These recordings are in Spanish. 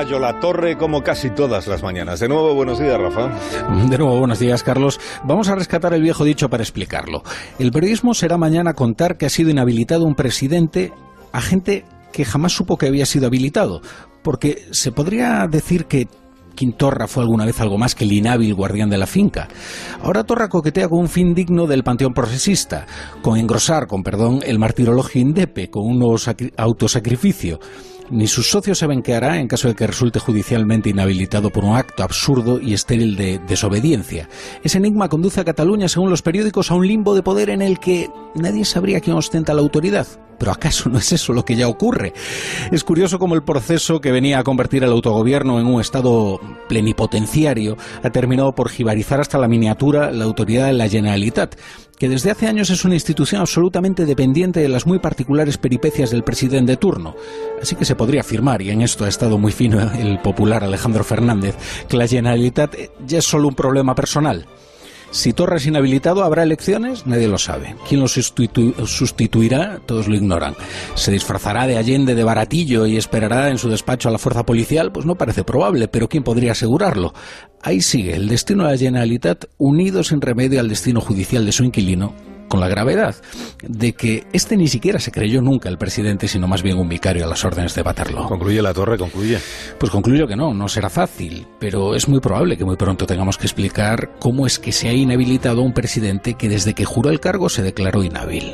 Rayo La Torre, como casi todas las mañanas. De nuevo, buenos días, Rafa. De nuevo, buenos días, Carlos. Vamos a rescatar el viejo dicho para explicarlo. El periodismo será mañana contar que ha sido inhabilitado un presidente a gente que jamás supo que había sido habilitado. Porque se podría decir que Quim Torra fue alguna vez algo más que el inhábil guardián de la finca. Ahora Torra coquetea con un fin digno del panteón progresista, con engrosar, con perdón, el martirologio indepe, con un nuevo autosacrificio. Ni sus socios saben qué hará en caso de que resulte judicialmente inhabilitado por un acto absurdo y estéril de desobediencia. Ese enigma conduce a Cataluña, según los periódicos, a un limbo de poder en el que nadie sabría quién ostenta la autoridad. ¿Pero acaso no es eso lo que ya ocurre? Es curioso cómo el proceso que venía a convertir el autogobierno en un estado plenipotenciario ha terminado por jibarizar hasta la miniatura la autoridad de la Generalitat, que desde hace años es una institución absolutamente dependiente de las muy particulares peripecias del presidente de turno. Así que se podría afirmar, y en esto ha estado muy fino el popular Alejandro Fernández, que la Generalitat ya es solo un problema personal. Si Torra es inhabilitado, ¿habrá elecciones? Nadie lo sabe. ¿Quién lo sustituirá? Todos lo ignoran. ¿Se disfrazará de Allende de baratillo y esperará en su despacho a la fuerza policial? Pues no parece probable, pero ¿quién podría asegurarlo? Ahí sigue el destino de la Generalitat unido sin remedio al destino judicial de su inquilino, con la gravedad de que este ni siquiera se creyó nunca el presidente, sino más bien un vicario a las órdenes de Waterloo. Concluye La Torre, concluye. Pues concluyo que no será fácil, pero es muy probable que muy pronto tengamos que explicar cómo es que se ha inhabilitado a un presidente que desde que juró el cargo se declaró inhábil.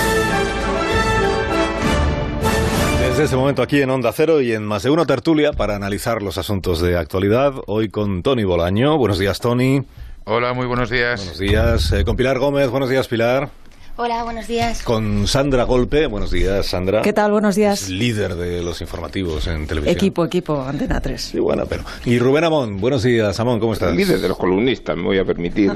Desde este momento aquí en Onda Cero y en Más de Uno Tertulia para analizar los asuntos de actualidad, hoy con Toni Bolaño. Buenos días, Toni. Hola, muy buenos días. Buenos días. Con Pilar Gómez. Buenos días, Pilar. Hola, buenos días. Con Sandra Golpe. Buenos días, Sandra. ¿Qué tal? Buenos días. Es líder de los informativos en televisión. Equipo, Antena 3. Sí, bueno, pero... Y Rubén Amón. Buenos días, Amón, ¿cómo estás? Líder de los columnistas, me voy a permitir.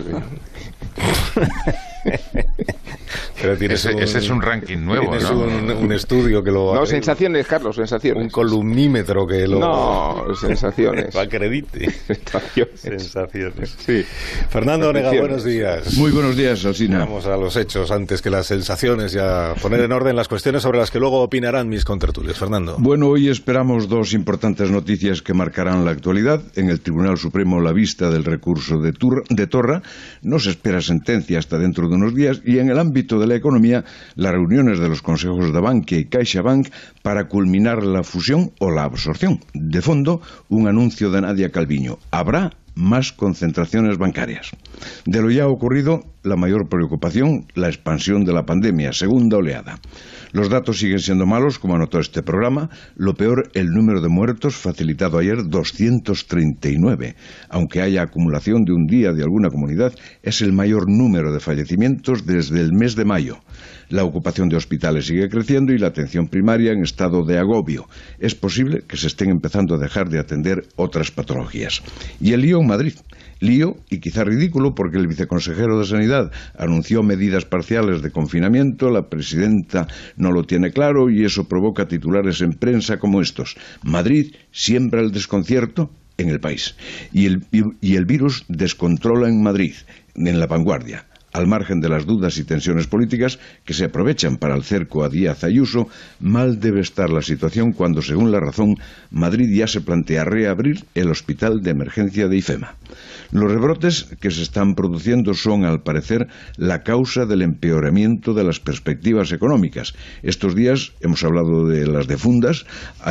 Pero ese es un ranking nuevo, tienes, ¿no? un estudio que lo... No, sensaciones, Carlos, sensaciones. Un columnímetro que lo... No, sensaciones. Lo acredite. Sensaciones. Sí. Fernando Onega, buenos días. Muy buenos días, Alsina. Vamos a los hechos antes que las sensaciones y a poner en orden las cuestiones sobre las que luego opinarán mis contertulios. Fernando. Bueno, hoy esperamos dos importantes noticias que marcarán la actualidad. En el Tribunal Supremo, la vista del recurso de Torra. No se espera sentencia hasta dentro de unos días. Y en el ámbito de la economía, las reuniones de los consejos de Bankia y CaixaBank para culminar la fusión o la absorción. De fondo, un anuncio de Nadia Calviño. Habrá más concentraciones bancarias. De lo ya ocurrido, la mayor preocupación, la expansión de la pandemia, segunda oleada. Los datos siguen siendo malos, como anotó este programa. Lo peor, el número de muertos, facilitado ayer, 239. Aunque haya acumulación de un día de alguna comunidad, es el mayor número de fallecimientos desde el mes de mayo. La ocupación de hospitales sigue creciendo y la atención primaria en estado de agobio. Es posible que se estén empezando a dejar de atender otras patologías. Y el lío en Madrid. Lío y quizá ridículo porque el viceconsejero de Sanidad anunció medidas parciales de confinamiento, la presidenta no lo tiene claro y eso provoca titulares en prensa como estos. Madrid siembra el desconcierto en el país. Y el virus descontrola en Madrid, en La Vanguardia. Al margen de las dudas y tensiones políticas que se aprovechan para el cerco a Díaz Ayuso, mal debe estar la situación cuando, según La Razón, Madrid ya se plantea reabrir el hospital de emergencia de IFEMA. Los rebrotes que se están produciendo son, al parecer, la causa del empeoramiento de las perspectivas económicas. Estos días hemos hablado de las de Funcas,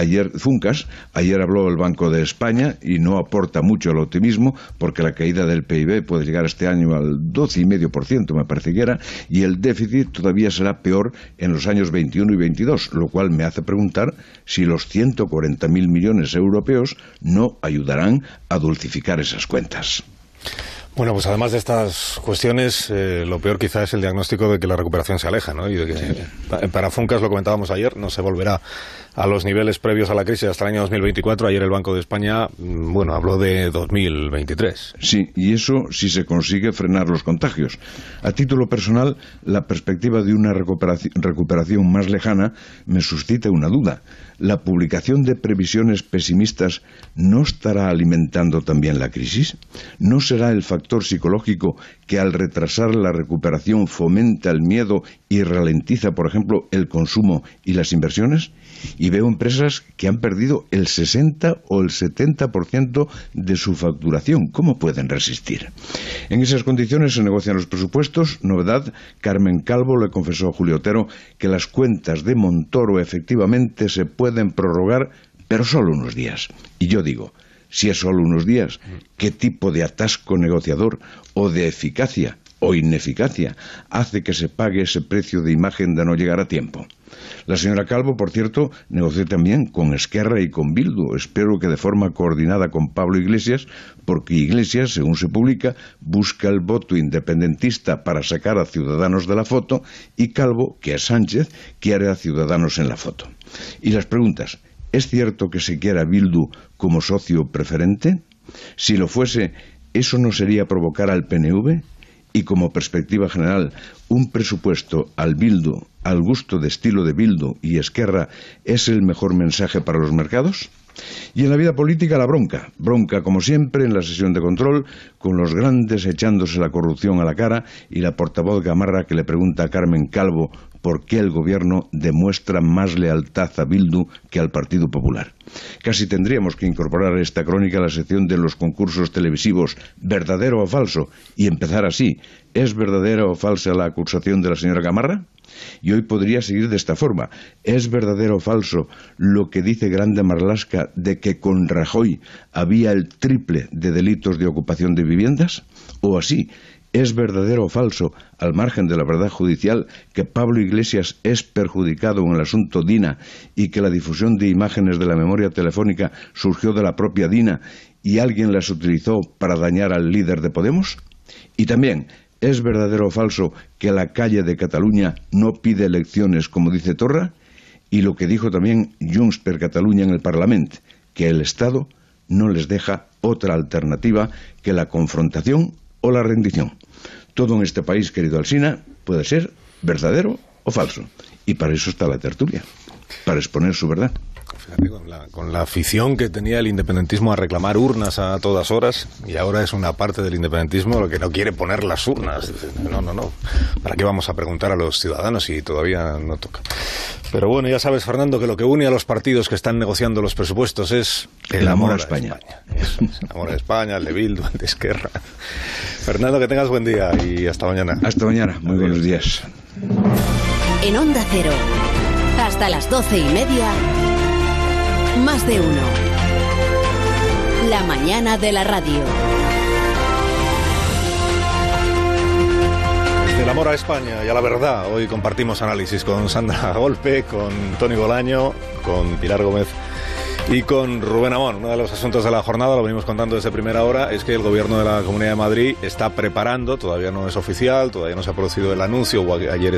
ayer habló el Banco de España y no aporta mucho al optimismo porque la caída del PIB puede llegar este año al 12,5%, me parece que era, y el déficit todavía será peor en los años 21 y 22, lo cual me hace preguntar si los 140.000 millones europeos no ayudarán a dulcificar esas cuentas. Bueno, pues además de estas cuestiones, lo peor quizá es el diagnóstico de que la recuperación se aleja, ¿no? Y de que para Funcas, lo comentábamos ayer, no se volverá a los niveles previos a la crisis hasta el año 2024. Ayer el Banco de España, habló de 2023. Sí, y eso si se consigue frenar los contagios. A título personal, la perspectiva de una recuperación más lejana me suscita una duda. ¿La publicación de previsiones pesimistas no estará alimentando también la crisis? ¿No será el factor psicológico que al retrasar la recuperación fomenta el miedo y ralentiza, por ejemplo, el consumo y las inversiones? y veo empresas que han perdido el 60 o el 70% de su facturación. ¿Cómo pueden resistir? En esas condiciones se negocian los presupuestos. Novedad, Carmen Calvo le confesó a Julio Otero que las cuentas de Montoro efectivamente se pueden prorrogar, pero solo unos días. Y yo digo, si es solo unos días, ¿qué tipo de atasco negociador o de eficacia o ineficacia hace que se pague ese precio de imagen de no llegar a tiempo? La señora Calvo, por cierto, negoció también con Esquerra y con Bildu. Espero que de forma coordinada con Pablo Iglesias, porque Iglesias, según se publica, busca el voto independentista para sacar a Ciudadanos de la foto, y Calvo, que es Sánchez, quiere a Ciudadanos en la foto. Y las preguntas: ¿es cierto que se quiera a Bildu como socio preferente? Si lo fuese, ¿eso no sería provocar al PNV? Y como perspectiva general, ¿un presupuesto al Bildu, al gusto de estilo de Bildu y Esquerra, es el mejor mensaje para los mercados? Y en la vida política la bronca. Bronca, como siempre, en la sesión de control, con los grandes echándose la corrupción a la cara y la portavoz Gamarra que le pregunta a Carmen Calvo por qué el gobierno demuestra más lealtad a Bildu que al Partido Popular. Casi tendríamos que incorporar a esta crónica a la sección de los concursos televisivos ¿verdadero o falso? Y empezar así: ¿es verdadera o falsa la acusación de la señora Gamarra? Y hoy podría seguir de esta forma: ¿es verdadero o falso lo que dice Grande Marlaska de que con Rajoy había el triple de delitos de ocupación de viviendas? O así: ¿es verdadero o falso, al margen de la verdad judicial, que Pablo Iglesias es perjudicado en el asunto DINA y que la difusión de imágenes de la memoria telefónica surgió de la propia DINA y alguien las utilizó para dañar al líder de Podemos? Y también, ¿es verdadero o falso que la calle de Cataluña no pide elecciones, como dice Torra? Y lo que dijo también Junts per Catalunya en el Parlamento, que el Estado no les deja otra alternativa que la confrontación o la rendición. Todo en este país, querido Alsina, puede ser verdadero o falso. Y para eso está la tertulia, para exponer su verdad. Fíjate, con la afición que tenía el independentismo a reclamar urnas a todas horas, y ahora es una parte del independentismo lo que no quiere poner las urnas. No. ¿Para qué vamos a preguntar a los ciudadanos si todavía no toca? Pero bueno, ya sabes, Fernando, que lo que une a los partidos que están negociando los presupuestos es el amor a España. Eso es, el amor a España, el de Bildu, el de Esquerra. Fernando, que tengas buen día y hasta mañana. Hasta mañana, muy buenos días. En Onda Cero, hasta las 12:30, Más de uno. La mañana de la radio. Del amor a España y a la verdad, hoy compartimos análisis con Sandra Golpe, con Toni Bolaño, con Pilar Gómez y con Rubén Amón. Uno de los asuntos de la jornada, lo venimos contando desde primera hora, es que el gobierno de la Comunidad de Madrid está preparando, todavía no es oficial, todavía no se ha producido el anuncio, o ayer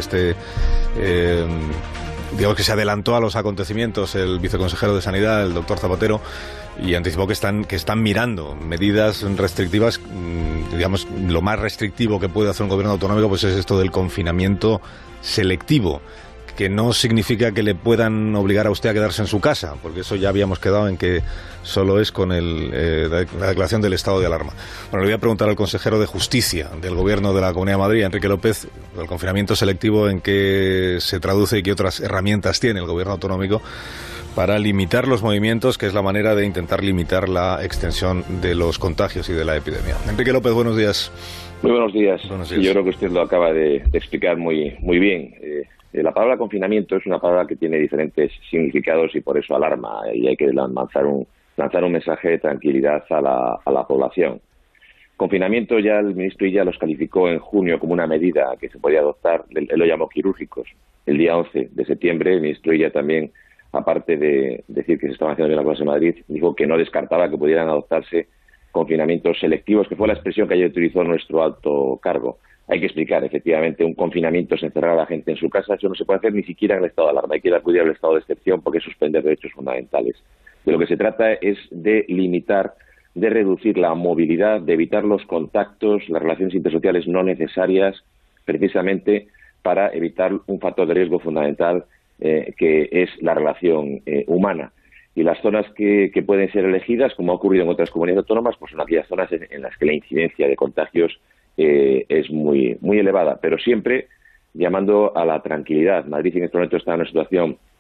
digamos que se adelantó a los acontecimientos el viceconsejero de Sanidad, el doctor Zapatero, y anticipó que están mirando medidas restrictivas. Digamos, lo más restrictivo que puede hacer un gobierno autonómico pues es esto del confinamiento selectivo, que no significa que le puedan obligar a usted a quedarse en su casa, porque eso ya habíamos quedado en que solo es con la declaración del estado de alarma. Bueno, le voy a preguntar al consejero de Justicia del Gobierno de la Comunidad de Madrid, Enrique López, el confinamiento selectivo, en qué se traduce y qué otras herramientas tiene el Gobierno autonómico para limitar los movimientos, que es la manera de intentar limitar la extensión de los contagios y de la epidemia. Enrique López, buenos días. Muy buenos días. Buenos días. Yo creo que usted lo acaba de explicar muy bien. La palabra confinamiento es una palabra que tiene diferentes significados y por eso alarma, y hay que lanzar un mensaje de tranquilidad a la población. Confinamiento, ya el ministro Illa los calificó en junio como una medida que se podía adoptar, él lo llamó quirúrgicos. El día 11 de septiembre el ministro Illa también, aparte de decir que se estaban haciendo bien las cosas en Madrid, dijo que no descartaba que pudieran adoptarse confinamientos selectivos, que fue la expresión que ayer utilizó nuestro alto cargo. Hay que explicar, efectivamente, un confinamiento es encerrar a la gente en su casa. Eso no se puede hacer ni siquiera en el estado de alarma. Hay que acudir al estado de excepción porque es suspender derechos fundamentales. De lo que se trata es de limitar, de reducir la movilidad, de evitar los contactos, las relaciones intersociales no necesarias, precisamente para evitar un factor de riesgo fundamental que es la relación humana. Y las zonas que pueden ser elegidas, como ha ocurrido en otras comunidades autónomas, pues son aquellas zonas en las que la incidencia de contagios es muy elevada, pero siempre llamando a la tranquilidad. Madrid en este momento está en una situación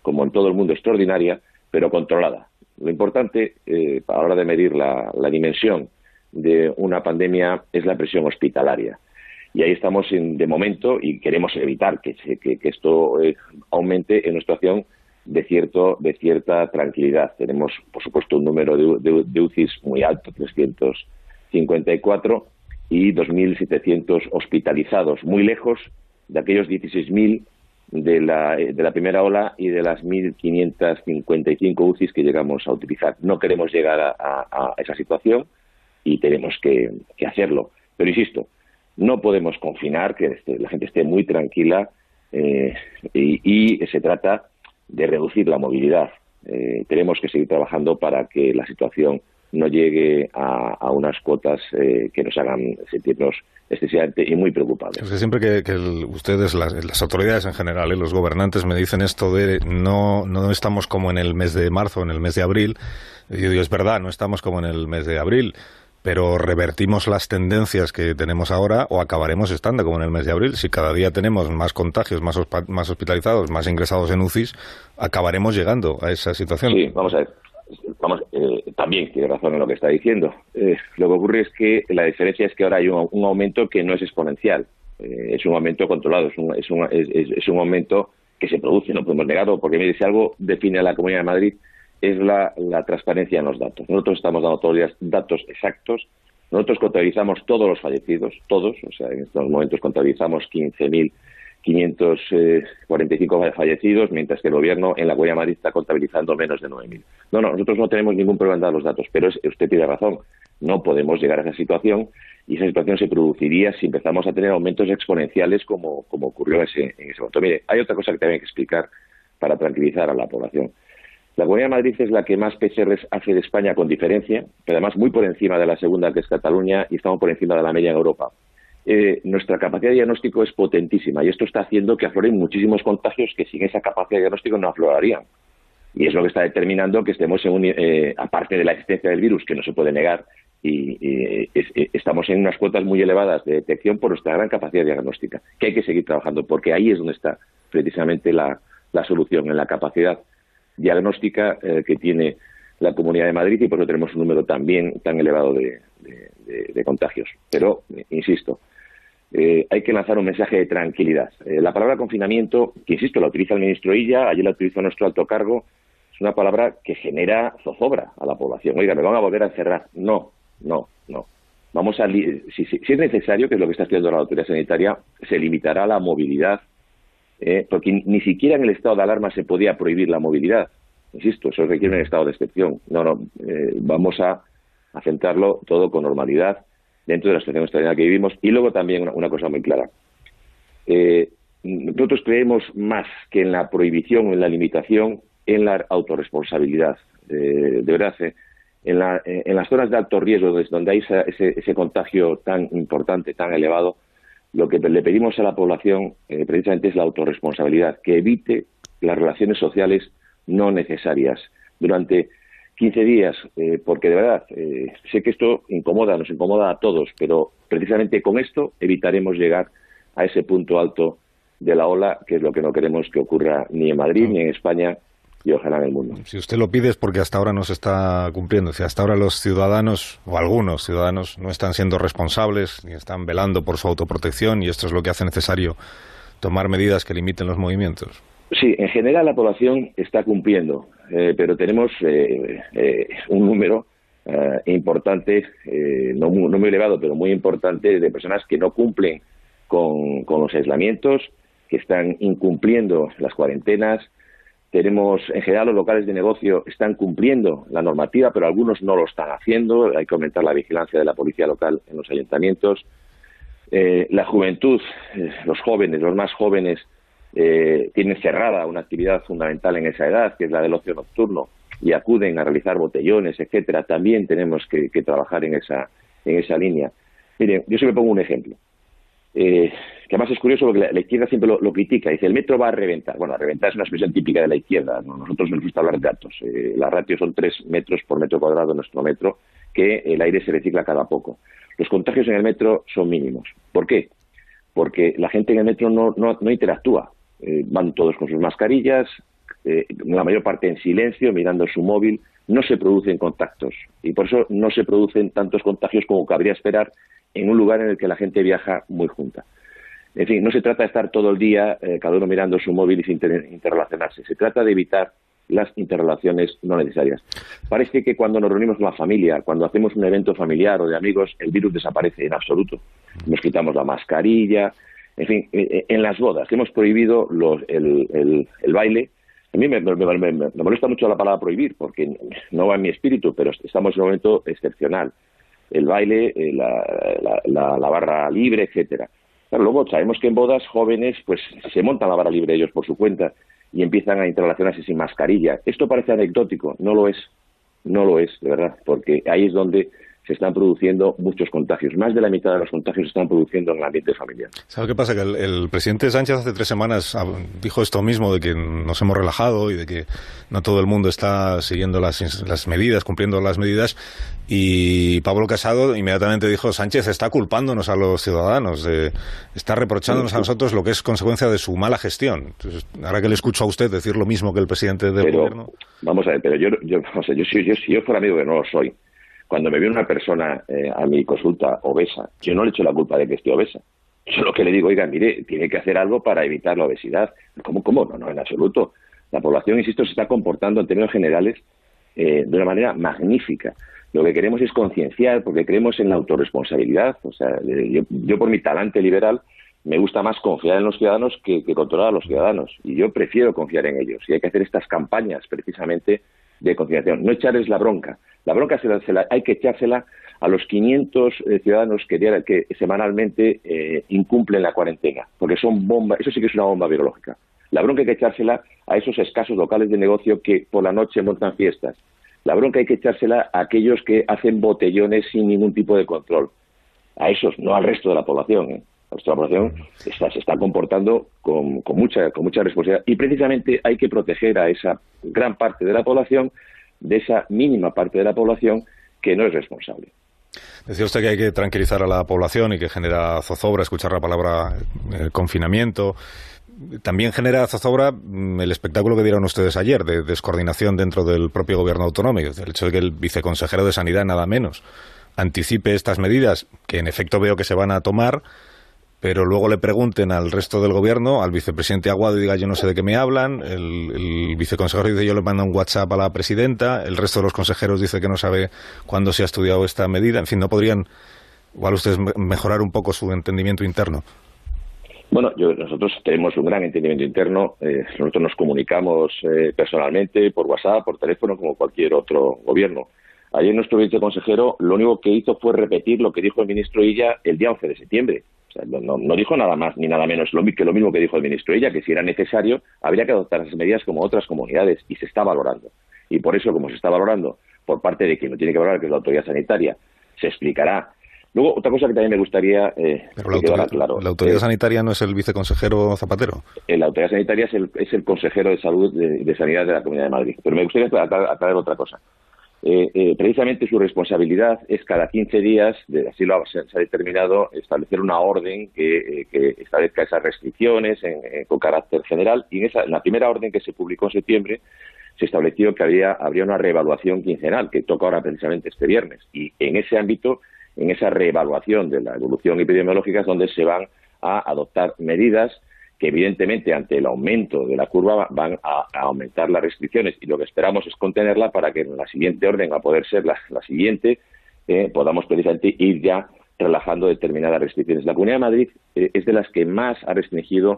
como en todo el mundo, extraordinaria, pero controlada. Lo importante a la hora de medir la dimensión de una pandemia es la presión hospitalaria. Y ahí estamos de momento, y queremos evitar que esto aumente en una situación de cierta tranquilidad. Tenemos, por supuesto, un número de UCIs muy alto, 354, y 2.700 hospitalizados, muy lejos de aquellos 16.000 de la primera ola y de las 1.555 UCIs que llegamos a utilizar. No queremos llegar a esa situación y tenemos que hacerlo. Pero insisto, no podemos confinar, que la gente esté muy tranquila, y se trata de reducir la movilidad. Tenemos que seguir trabajando para que la situación no llegue a unas cuotas que nos hagan sentirnos excesivamente y muy preocupados. Es que siempre que ustedes, las autoridades en general, los gobernantes me dicen esto de no estamos como en el mes de marzo, en el mes de abril, y yo digo, es verdad, no estamos como en el mes de abril, pero revertimos las tendencias que tenemos ahora o acabaremos estando como en el mes de abril. Si cada día tenemos más contagios, más hospitalizados, más ingresados en UCIs, acabaremos llegando a esa situación. Sí, vamos a ver. También tiene razón en lo que está diciendo. Lo que ocurre es que la diferencia es que ahora hay un aumento que no es exponencial. Es un aumento controlado, es un aumento que se produce, no podemos negarlo, porque mire, si algo define a la Comunidad de Madrid es la transparencia en los datos. Nosotros estamos dando todos los días datos exactos. Nosotros contabilizamos todos los fallecidos, todos, o sea, en estos momentos contabilizamos 15.545 fallecidos, mientras que el Gobierno en la Comunidad de Madrid está contabilizando menos de 9.000. No, nosotros no tenemos ningún problema en dar los datos, pero usted tiene razón, no podemos llegar a esa situación, y esa situación se produciría si empezamos a tener aumentos exponenciales como ocurrió en ese momento. Mire, hay otra cosa que también hay que explicar para tranquilizar a la población. La Comunidad de Madrid es la que más PCRs hace de España con diferencia, pero además muy por encima de la segunda, que es Cataluña, y estamos por encima de la media en Europa. Nuestra capacidad de diagnóstico es potentísima, y esto está haciendo que afloren muchísimos contagios que sin esa capacidad de diagnóstico no aflorarían. Y es lo que está determinando que estemos aparte de la existencia del virus, que no se puede negar, estamos en unas cuotas muy elevadas de detección por nuestra gran capacidad diagnóstica, que hay que seguir trabajando, porque ahí es donde está precisamente la solución, en la capacidad diagnóstica que tiene la Comunidad de Madrid, y por eso tenemos un número también tan elevado de contagios. Pero, insisto, hay que lanzar un mensaje de tranquilidad. La palabra confinamiento, que insisto, la utiliza el ministro Illa, ayer la utilizó nuestro alto cargo, es una palabra que genera zozobra a la población. Oiga, ¿me van a volver a encerrar? No. Vamos si es necesario, que es lo que está haciendo la autoridad sanitaria, se limitará la movilidad, porque ni siquiera en el estado de alarma se podía prohibir la movilidad. Insisto, eso requiere un estado de excepción. Vamos a centrarlo todo con normalidad dentro de la situación extraordinaria que vivimos. Y luego también una cosa muy clara. Nosotros creemos más que en la prohibición o en la limitación, en la autorresponsabilidad. De verdad, en las zonas de alto riesgo, donde hay ese contagio tan importante, tan elevado, lo que le pedimos a la población precisamente es la autorresponsabilidad, que evite las relaciones sociales no necesarias durante 15 días, porque de verdad sé que esto nos incomoda a todos, pero precisamente con esto evitaremos llegar a ese punto alto de la ola, que es lo que no queremos que ocurra ni en Madrid, ni en España, y ojalá en el mundo. Si usted lo pide es porque hasta ahora no se está cumpliendo. Si hasta ahora los ciudadanos, o algunos ciudadanos, no están siendo responsables, ni están velando por su autoprotección, y esto es lo que hace necesario tomar medidas que limiten los movimientos. Sí, en general la población está cumpliendo, pero tenemos un número importante, no muy elevado, pero muy importante, de personas que no cumplen con los aislamientos, que están incumpliendo las cuarentenas. Tenemos, en general, los locales de negocio están cumpliendo la normativa, pero algunos no lo están haciendo. Hay que aumentar la vigilancia de la policía local en los ayuntamientos. La juventud, los jóvenes, los más jóvenes, tienen cerrada una actividad fundamental en esa edad, que es la del ocio nocturno, y acuden a realizar botellones, etcétera. También tenemos que trabajar en esa línea. Miren, yo siempre pongo un ejemplo. Que además es curioso porque la izquierda siempre lo critica, dice el metro va a reventar. Bueno, a reventar es una expresión típica de la izquierda, ¿no? Nosotros nos gusta hablar de datos. La ratio son 3 metros por metro cuadrado en nuestro metro, que el aire se recicla cada poco. Los contagios en el metro son mínimos. ¿Por qué? Porque la gente en el metro no interactúa. Van todos con sus mascarillas, la mayor parte en silencio, mirando su móvil. No se producen contactos y por eso no se producen tantos contagios como cabría esperar en un lugar en el que la gente viaja muy junta. En fin, no se trata de estar todo el día cada uno mirando su móvil y sin interrelacionarse. Se trata de evitar las interrelaciones no necesarias. Parece que cuando nos reunimos con la familia, cuando hacemos un evento familiar o de amigos, el virus desaparece en absoluto. Nos quitamos la mascarilla, en fin, en las bodas hemos prohibido el baile. A mí me molesta mucho la palabra prohibir, porque no va en mi espíritu, pero estamos en un momento excepcional. El baile, la barra libre, etcétera. Claro, luego sabemos que en bodas jóvenes pues se montan la barra libre ellos por su cuenta y empiezan a interrelacionarse sin mascarilla. Esto parece anecdótico, no lo es, de verdad, porque ahí es donde se están produciendo muchos contagios. Más de la mitad de los contagios se están produciendo en el ambiente familiar. ¿Sabes qué pasa? Que el presidente Sánchez hace 3 semanas dijo esto mismo, de que nos hemos relajado y de que no todo el mundo está siguiendo las medidas, cumpliendo las medidas. Y Pablo Casado inmediatamente dijo: Sánchez está culpándonos a los ciudadanos, está reprochándonos a nosotros lo que es consecuencia de su mala gestión. Entonces, ahora que le escucho a usted decir lo mismo que el presidente del gobierno... Vamos a ver, pero si yo fuera amigo, que no lo soy, cuando me viene una persona a mi consulta obesa, yo no le echo la culpa de que esté obesa. Yo lo que le digo, oiga, mire, tiene que hacer algo para evitar la obesidad. ¿Cómo? No, en absoluto. La población, insisto, se está comportando en términos generales de una manera magnífica. Lo que queremos es concienciar, porque creemos en la autorresponsabilidad. O sea, yo por mi talante liberal me gusta más confiar en los ciudadanos que controlar a los ciudadanos. Y yo prefiero confiar en ellos. Y hay que hacer estas campañas precisamente de concienciación. No echarles la bronca. La bronca hay que echársela a los 500 ciudadanos que semanalmente incumplen la cuarentena, porque son bombas. Eso sí que es una bomba biológica. La bronca hay que echársela a esos escasos locales de negocio que por la noche montan fiestas. La bronca hay que echársela a aquellos que hacen botellones sin ningún tipo de control. A esos, no al resto de la población. Nuestra población se está comportando con mucha responsabilidad. Y precisamente hay que proteger a esa gran parte de la población de esa mínima parte de la población que no es responsable. Decía usted que hay que tranquilizar a la población y que genera zozobra escuchar la palabra confinamiento. También genera zozobra el espectáculo que dieron ustedes ayer de descoordinación dentro del propio gobierno autonómico. El hecho de que el viceconsejero de Sanidad, nada menos, anticipe estas medidas, que en efecto veo que se van a tomar, pero luego le pregunten al resto del gobierno, al vicepresidente Aguado, y diga: yo no sé de qué me hablan, el viceconsejero dice: yo le mando un WhatsApp a la presidenta, el resto de los consejeros dice que no sabe cuándo se ha estudiado esta medida. En fin, ¿no podrían igual ustedes mejorar un poco su entendimiento interno? Bueno, nosotros tenemos un gran entendimiento interno. Nosotros nos comunicamos personalmente, por WhatsApp, por teléfono, como cualquier otro gobierno. Ayer nuestro viceconsejero lo único que hizo fue repetir lo que dijo el ministro Illa el día 11 de septiembre. O sea, no dijo nada más ni nada menos que lo mismo que dijo el ministro Illa, que si era necesario habría que adoptar esas medidas como otras comunidades, y se está valorando. Y por eso, como se está valorando por parte de quien lo tiene que valorar, que es la autoridad sanitaria, se explicará. Luego, otra cosa que también me gustaría que quedara claro. ¿La autoridad sanitaria no es el viceconsejero Zapatero? La autoridad sanitaria es el consejero de salud de sanidad de la Comunidad de Madrid. Pero me gustaría aclarar otra cosa. Precisamente su responsabilidad es cada 15 días, así se ha determinado, establecer una orden que establezca esas restricciones con carácter general. Y en la primera orden, que se publicó en septiembre, se estableció que habría una reevaluación quincenal, que toca ahora precisamente este viernes. Y en ese ámbito, en esa reevaluación de la evolución epidemiológica, es donde se van a adoptar medidas que evidentemente ante el aumento de la curva van a aumentar las restricciones, y lo que esperamos es contenerla para que en la siguiente orden, a poder ser la siguiente, podamos precisamente ir ya relajando determinadas restricciones. La Comunidad de Madrid es de las que más ha restringido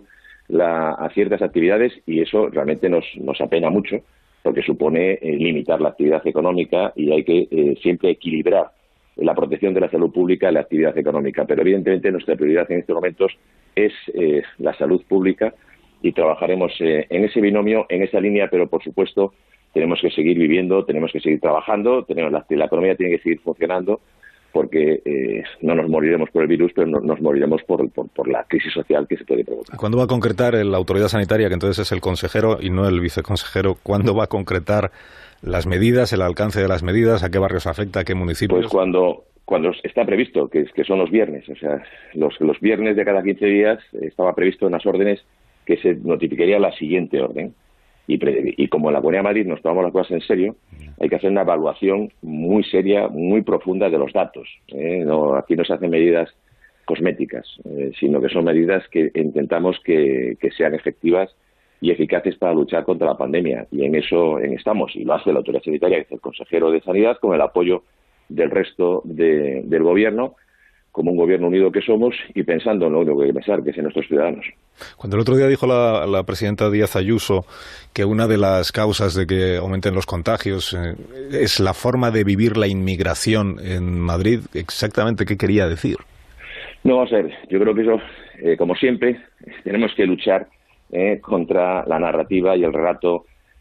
a ciertas actividades, y eso realmente nos apena mucho, porque supone limitar la actividad económica, y hay que siempre equilibrar la protección de la salud pública y la actividad económica. Pero evidentemente nuestra prioridad en estos momentos es la salud pública, y trabajaremos en ese binomio, en esa línea, pero por supuesto tenemos que seguir viviendo, tenemos que seguir trabajando, la economía tiene que seguir funcionando, porque no nos moriremos por el virus, pero nos moriremos por la crisis social que se puede provocar. ¿Cuándo va a concretar la autoridad sanitaria, que entonces es el consejero y no el viceconsejero, cuándo va a concretar las medidas, el alcance de las medidas, a qué barrios afecta, a qué municipios? Pues cuando está previsto, que son los viernes. O sea, los viernes de cada 15 días estaba previsto en las órdenes que se notificaría la siguiente orden. Y como en la Comunidad de Madrid nos tomamos las cosas en serio, hay que hacer una evaluación muy seria, muy profunda de los datos. Aquí no se hacen medidas cosméticas, sino que son medidas que intentamos que sean efectivas y eficaces para luchar contra la pandemia. Y en eso estamos, y lo hace la autoridad sanitaria, que es el consejero de Sanidad, con el apoyo del resto del Gobierno, como un Gobierno unido que somos, y pensando en lo único que hay que pensar, que es en nuestros ciudadanos. Cuando el otro día dijo la presidenta Díaz Ayuso que una de las causas de que aumenten los contagios es la forma de vivir la inmigración en Madrid, ¿exactamente qué quería decir? No, vamos a ver, yo creo que eso, como siempre, tenemos que luchar contra la narrativa y el relato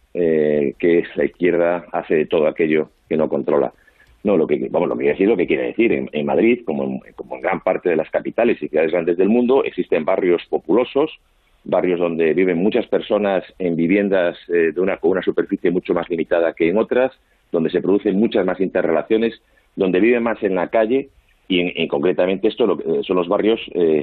que la izquierda hace de todo aquello que no controla. No, lo que quiere decir lo que quiere decir. En Madrid, como en gran parte de las capitales y ciudades grandes del mundo, existen barrios populosos, barrios donde viven muchas personas en viviendas con una superficie mucho más limitada que en otras, donde se producen muchas más interrelaciones, donde viven más en la calle, y concretamente esto son los barrios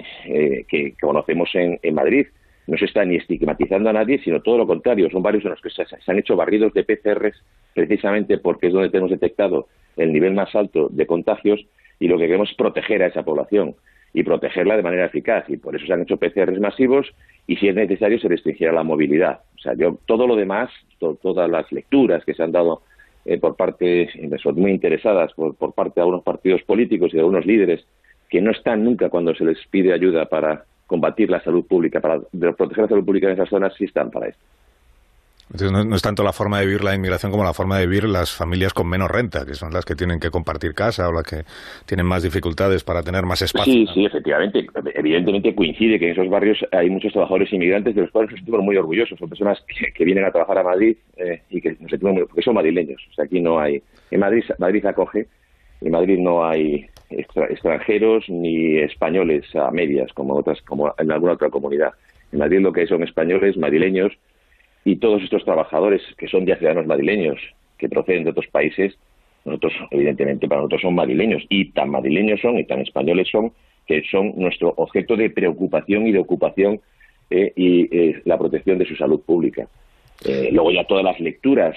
que conocemos en Madrid. No se está ni estigmatizando a nadie, sino todo lo contrario. Son barrios en los que se han hecho barridos de PCRs precisamente porque es donde tenemos detectado el nivel más alto de contagios, y lo que queremos es proteger a esa población y protegerla de manera eficaz. Y por eso se han hecho PCRs masivos, y si es necesario se restringirá la movilidad. O sea, todo lo demás, todas las lecturas que se han dado por parte, son muy interesadas por parte de algunos partidos políticos y de algunos líderes que no están nunca cuando se les pide ayuda para combatir la salud pública, para proteger la salud pública en esas zonas, sí están para esto. Entonces no es tanto la forma de vivir la inmigración como la forma de vivir las familias con menos renta, que son las que tienen que compartir casa o las que tienen más dificultades para tener más espacio. Sí, efectivamente. Evidentemente coincide que en esos barrios hay muchos trabajadores inmigrantes de los cuales nos sentimos muy orgullosos. Son personas que vienen a trabajar a Madrid y que nos sentimos porque son madrileños. O sea, aquí no hay... En Madrid acoge, en Madrid no hay extranjeros ni españoles a medias como en alguna otra comunidad. En Madrid lo que son españoles, madrileños, y todos estos trabajadores que son ya ciudadanos madrileños, que proceden de otros países, nosotros, evidentemente, para nosotros son madrileños, y tan madrileños son y tan españoles son, que son nuestro objeto de preocupación y de ocupación y la protección de su salud pública. Luego ya todas las lecturas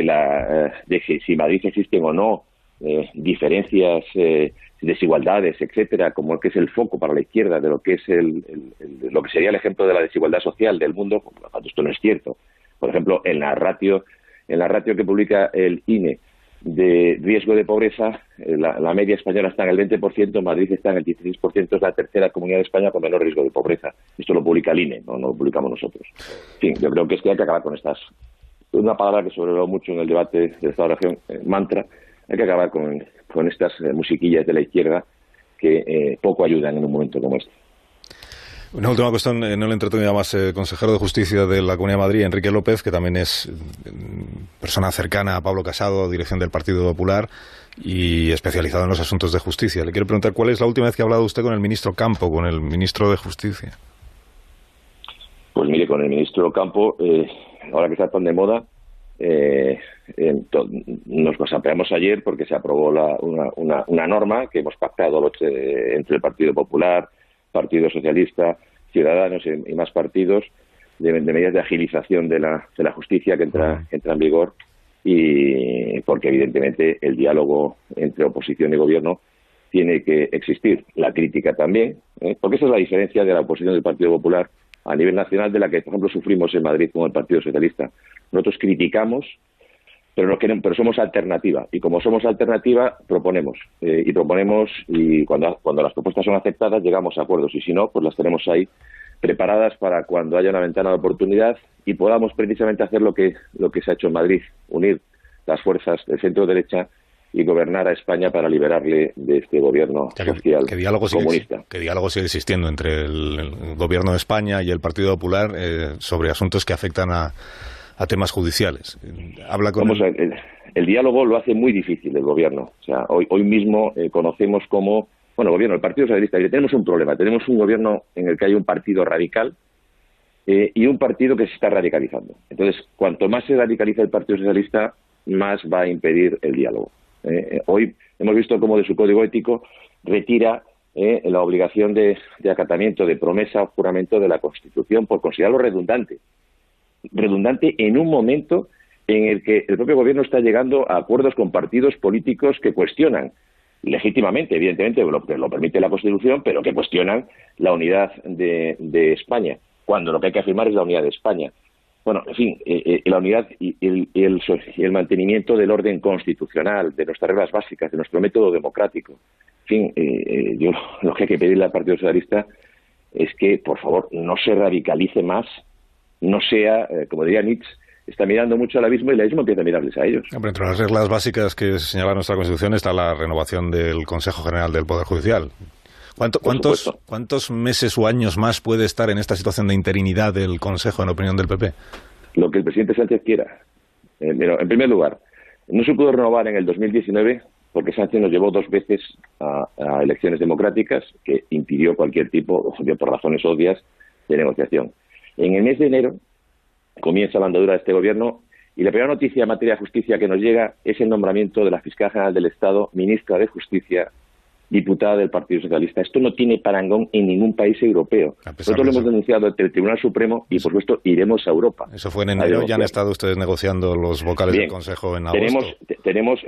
de si Madrid existen o no, diferencias, desigualdades, etcétera, como el que es el foco para la izquierda de lo que es lo que sería el ejemplo de la desigualdad social del mundo, por lo tanto esto no es cierto. Por ejemplo, en la ratio que publica el INE de riesgo de pobreza, la media española está en el 20%, Madrid está en el 16%, es la tercera comunidad de España con menor riesgo de pobreza. Esto lo publica el INE, no lo publicamos nosotros. En fin, yo creo que es que hay que acabar con estas... Una palabra que sobrevoló mucho en el debate de esta oración, mantra. Hay que acabar con estas musiquillas de la izquierda que poco ayudan en un momento como este. Una última cuestión, no le entretengo ya más, consejero de Justicia de la Comunidad de Madrid, Enrique López, que también es persona cercana a Pablo Casado, dirección del Partido Popular y especializado en los asuntos de justicia. Le quiero preguntar, ¿cuál es la última vez que ha hablado usted con el ministro Campo, con el ministro de Justicia? Pues mire, con el ministro Campo, ahora que está tan de moda, nos apeamos ayer porque se aprobó una norma que hemos pactado entre el Partido Popular, Partido Socialista, Ciudadanos y más partidos de medidas de agilización de la justicia que entra en vigor, y porque evidentemente el diálogo entre oposición y gobierno tiene que existir, la crítica también, porque esa es la diferencia de la oposición del Partido Popular a nivel nacional de la que, por ejemplo, sufrimos en Madrid con el Partido Socialista. Nosotros criticamos, pero somos alternativa, y como somos alternativa proponemos, y cuando las propuestas son aceptadas llegamos a acuerdos, y si no, pues las tenemos ahí preparadas para cuando haya una ventana de oportunidad y podamos precisamente hacer lo que se ha hecho en Madrid, unir las fuerzas del centro derecha y gobernar a España para liberarle de este gobierno social comunista. ¿Qué diálogo sigue existiendo entre el gobierno de España y el Partido Popular sobre asuntos que afectan a temas judiciales? Habla con el diálogo lo hace muy difícil el gobierno. O sea, hoy mismo conocemos como el Partido Socialista, tenemos un problema. Tenemos un gobierno en el que hay un partido radical y un partido que se está radicalizando. Entonces, cuanto más se radicaliza el Partido Socialista, más va a impedir el diálogo. Hoy hemos visto cómo de su código ético retira la obligación de acatamiento, de promesa o juramento de la Constitución por considerarlo redundante. redundante en un momento en el que el propio gobierno está llegando a acuerdos con partidos políticos que cuestionan legítimamente, evidentemente, lo permite la Constitución, pero que cuestionan la unidad de España, cuando lo que hay que afirmar es la unidad de España. Bueno, en fin, la unidad y el mantenimiento del orden constitucional, de nuestras reglas básicas, de nuestro método democrático. En fin, yo lo que hay que pedirle al Partido Socialista es que, por favor, no se radicalice más, no sea, como diría Nietzsche, está mirando mucho al abismo y el abismo empieza a mirarles a ellos. Hombre, entre las reglas básicas que señala nuestra Constitución está la renovación del Consejo General del Poder Judicial. ¿Cuántos meses o años más puede estar en esta situación de interinidad del Consejo, en opinión del PP? Lo que el presidente Sánchez quiera. En primer lugar, no se pudo renovar en el 2019 porque Sánchez nos llevó 2 veces a elecciones democráticas que impidió cualquier tipo, por razones obvias, de negociación. En el mes de enero comienza la andadura de este gobierno y la primera noticia en materia de justicia que nos llega es el nombramiento de la Fiscal General del Estado, ministra de Justicia, diputada del Partido Socialista. Esto no tiene parangón en ningún país europeo. Nosotros lo hemos denunciado ante el Tribunal Supremo y, por supuesto, iremos a Europa. Eso fue en enero. Ya han estado ustedes negociando los vocales del Consejo en agosto. Tenemos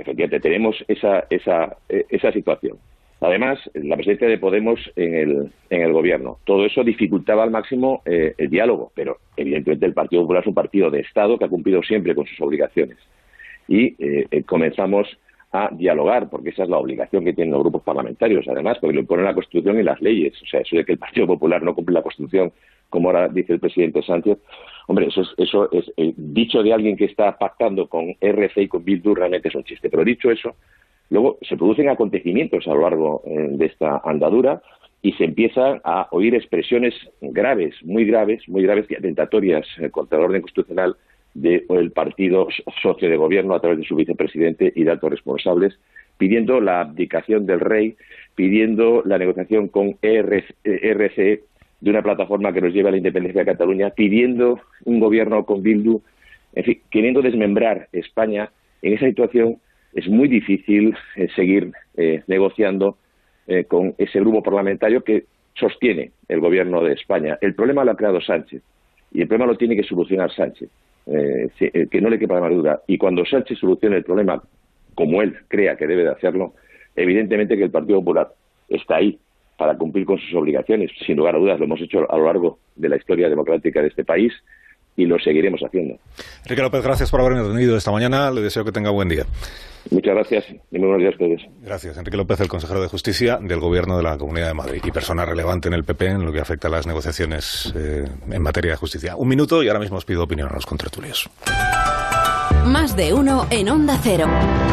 esa situación. Además, la presencia de Podemos en el gobierno. Todo eso dificultaba al máximo el diálogo, pero evidentemente el Partido Popular es un partido de Estado que ha cumplido siempre con sus obligaciones. Y comenzamos a dialogar, porque esa es la obligación que tienen los grupos parlamentarios, además, porque lo imponen la Constitución y las leyes. O sea, eso de que el Partido Popular no cumple la Constitución, como ahora dice el presidente Sánchez, hombre, eso es dicho de alguien que está pactando con RC y con Bildu, realmente es un chiste. Pero dicho eso, luego se producen acontecimientos a lo largo de esta andadura y se empiezan a oír expresiones graves y atentatorias contra el orden constitucional del partido socio de gobierno a través de su vicepresidente y de altos responsables, pidiendo la abdicación del rey, pidiendo la negociación con RC de una plataforma que nos lleve a la independencia de Cataluña, pidiendo un gobierno con Bildu, en fin, queriendo desmembrar España. En esa situación es muy difícil seguir negociando con ese grupo parlamentario que sostiene el gobierno de España. El problema lo ha creado Sánchez y el problema lo tiene que solucionar Sánchez. Que no le quepa la más duda. Y cuando Sánchez solucione el problema como él crea que debe de hacerlo, evidentemente que el Partido Popular está ahí para cumplir con sus obligaciones. Sin lugar a dudas, lo hemos hecho a lo largo de la historia democrática de este país y lo seguiremos haciendo. Enrique López, gracias por haberme atendido esta mañana. Le deseo que tenga buen día. Muchas gracias y muy buenos días a ustedes. Gracias. Enrique López, el consejero de Justicia del Gobierno de la Comunidad de Madrid y persona relevante en el PP en lo que afecta a las negociaciones en materia de justicia. 1 minuto y ahora mismo os pido opinión a los contertulios. Más de uno en Onda Cero.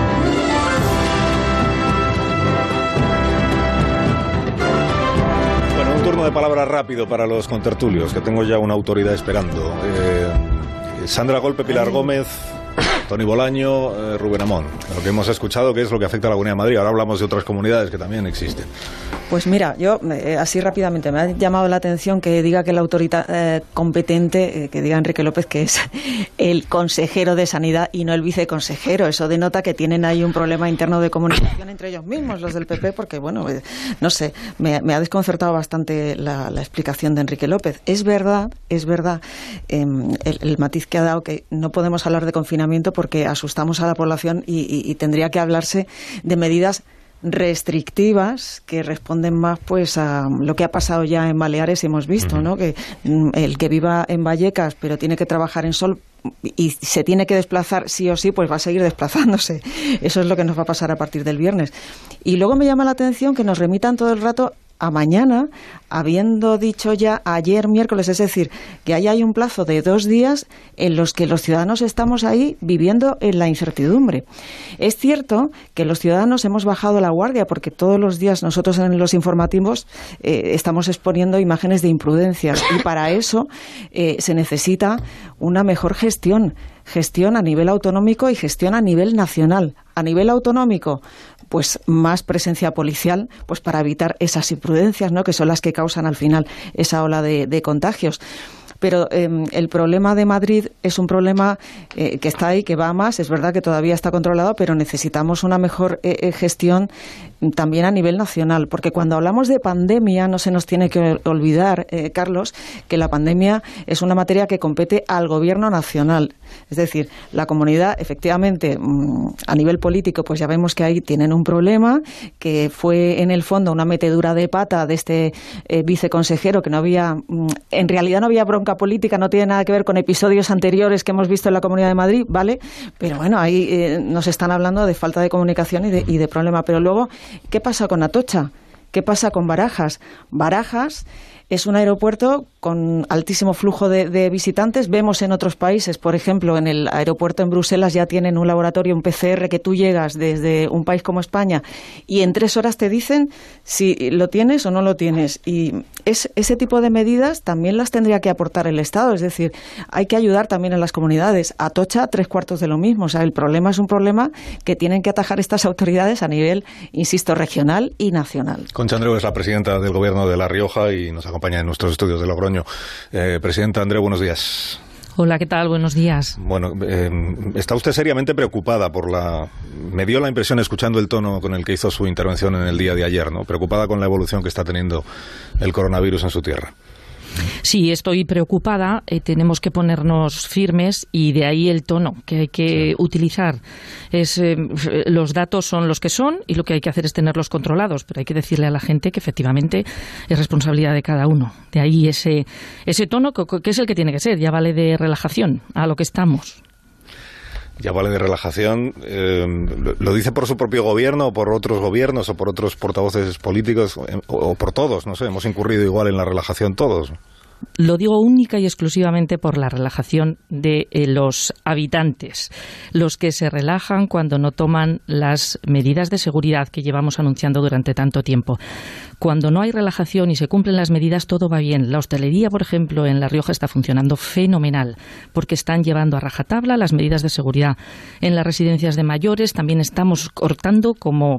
Bueno, un turno de palabra rápido para los contertulios, que tengo ya una autoridad esperando. Sandra Golpe, Pilar Gómez, Tony Bolaño, Rubén Amón. Lo que hemos escuchado, que es lo que afecta a la Comunidad de Madrid. Ahora hablamos de otras comunidades que también existen. Pues mira, yo así rápidamente me ha llamado la atención que diga que la autoridad competente, que diga Enrique López que es el consejero de Sanidad y no el viceconsejero. Eso denota que tienen ahí un problema interno de comunicación entre ellos mismos, los del PP, porque bueno, no sé, me ha desconcertado bastante la explicación de Enrique López. Es verdad el matiz que ha dado, que no podemos hablar de confinamiento porque asustamos a la población y tendría que hablarse de medidas restrictivas que responden más pues a lo que ha pasado ya en Baleares. Hemos visto, ¿no?, que el que viva en Vallecas pero tiene que trabajar en Sol y se tiene que desplazar sí o sí, pues va a seguir desplazándose. Eso es lo que nos va a pasar a partir del viernes. Y luego me llama la atención que nos remitan todo el rato a mañana, habiendo dicho ya ayer miércoles, es decir, que ahí hay un plazo de 2 días en los que los ciudadanos estamos ahí viviendo en la incertidumbre. Es cierto que los ciudadanos hemos bajado la guardia porque todos los días nosotros en los informativos estamos exponiendo imágenes de imprudencias y para eso se necesita una mejor gestión a nivel autonómico y gestión a nivel nacional. A nivel autonómico, pues más presencia policial, pues para evitar esas imprudencias, ¿no?, que son las que causan al final esa ola de contagios. Pero el problema de Madrid es un problema que está ahí, que va a más. Es verdad que todavía está controlado, pero necesitamos una mejor gestión también a nivel nacional, porque cuando hablamos de pandemia no se nos tiene que olvidar, Carlos, que la pandemia es una materia que compete al gobierno nacional. Es decir, la comunidad, efectivamente, a nivel político, pues ya vemos que ahí tienen un problema, que fue en el fondo una metedura de pata de este viceconsejero, que no había, en realidad no había bronca política, no tiene nada que ver con episodios anteriores que hemos visto en la Comunidad de Madrid, ¿vale? Pero bueno, ahí nos están hablando de falta de comunicación y de problema. Pero luego, ¿qué pasa con Atocha? ¿Qué pasa con Barajas? Barajas es un aeropuerto con altísimo flujo de visitantes. Vemos en otros países, por ejemplo, en el aeropuerto en Bruselas ya tienen un laboratorio, un PCR, que tú llegas desde un país como España y en 3 horas te dicen si lo tienes o no lo tienes. Y ese tipo de medidas también las tendría que aportar el Estado. Es decir, hay que ayudar también a las comunidades. Atocha, 3/4 de lo mismo. O sea, el problema es un problema que tienen que atajar estas autoridades a nivel, insisto, regional y nacional. Concha Andreu es la presidenta del Gobierno de La Rioja y nos acompaña en nuestros estudios de Logroño. Presidenta Andreu, buenos días. Hola, ¿qué tal? Buenos días. Bueno, está usted seriamente preocupada por me dio la impresión, escuchando el tono con el que hizo su intervención en el día de ayer, ¿no? Preocupada con la evolución que está teniendo el coronavirus en su tierra. Sí, estoy preocupada, tenemos que ponernos firmes y de ahí el tono que hay que utilizar. Los datos son los que son y lo que hay que hacer es tenerlos controlados, pero hay que decirle a la gente que efectivamente es responsabilidad de cada uno. De ahí ese tono que es el que tiene que ser, ya vale de relajación a lo que estamos. Ya vale de relajación. ¿Lo dice por su propio gobierno o por otros gobiernos o por otros portavoces políticos o por todos? No sé, hemos incurrido igual en la relajación todos. Lo digo única y exclusivamente por la relajación de los habitantes, los que se relajan cuando no toman las medidas de seguridad que llevamos anunciando durante tanto tiempo. Cuando no hay relajación y se cumplen las medidas, todo va bien. La hostelería, por ejemplo, en La Rioja está funcionando fenomenal porque están llevando a rajatabla las medidas de seguridad. En las residencias de mayores también estamos cortando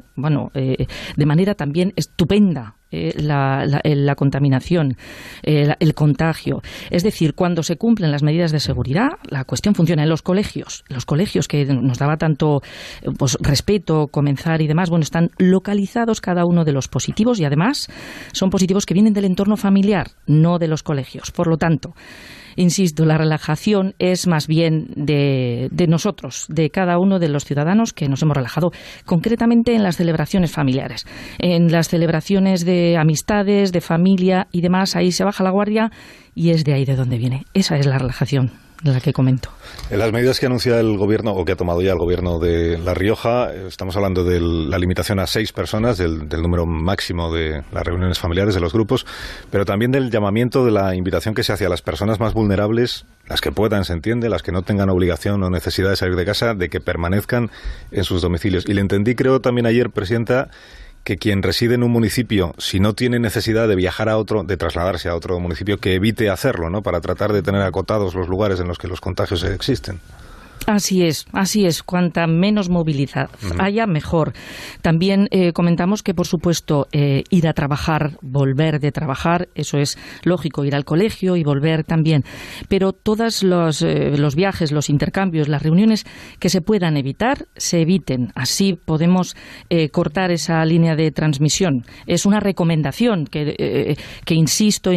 de manera también estupenda la contaminación, el contagio. Es decir, cuando se cumplen las medidas de seguridad, la cuestión funciona. En los colegios que nos daba tanto respeto comenzar y demás, están localizados cada uno de los positivos y además son positivos que vienen del entorno familiar, no de los colegios. Por lo tanto, insisto, la relajación es más bien de nosotros, de cada uno de los ciudadanos que nos hemos relajado, concretamente en las celebraciones familiares, en las celebraciones de amistades, de familia y demás. Ahí se baja la guardia y es de ahí de donde viene. Esa es la relajación de la que comento. En las medidas que anuncia el gobierno, o que ha tomado ya el gobierno de La Rioja, estamos hablando de la limitación a 6 personas, del número máximo de las reuniones familiares, de los grupos, pero también del llamamiento, de la invitación que se hace a las personas más vulnerables, las que puedan, se entiende, las que no tengan obligación o necesidad de salir de casa, de que permanezcan en sus domicilios. Y le entendí, creo, también ayer, Presidenta, que quien reside en un municipio, si no tiene necesidad de viajar a otro, de trasladarse a otro municipio, que evite hacerlo, ¿no? Para tratar de tener acotados los lugares en los que los contagios existen. Así es. Cuanta menos movilidad haya, mejor. También comentamos que, por supuesto, ir a trabajar, volver de trabajar, eso es lógico, ir al colegio y volver también. Pero todos los viajes, los intercambios, las reuniones que se puedan evitar, se eviten. Así podemos cortar esa línea de transmisión. Es una recomendación que insisto,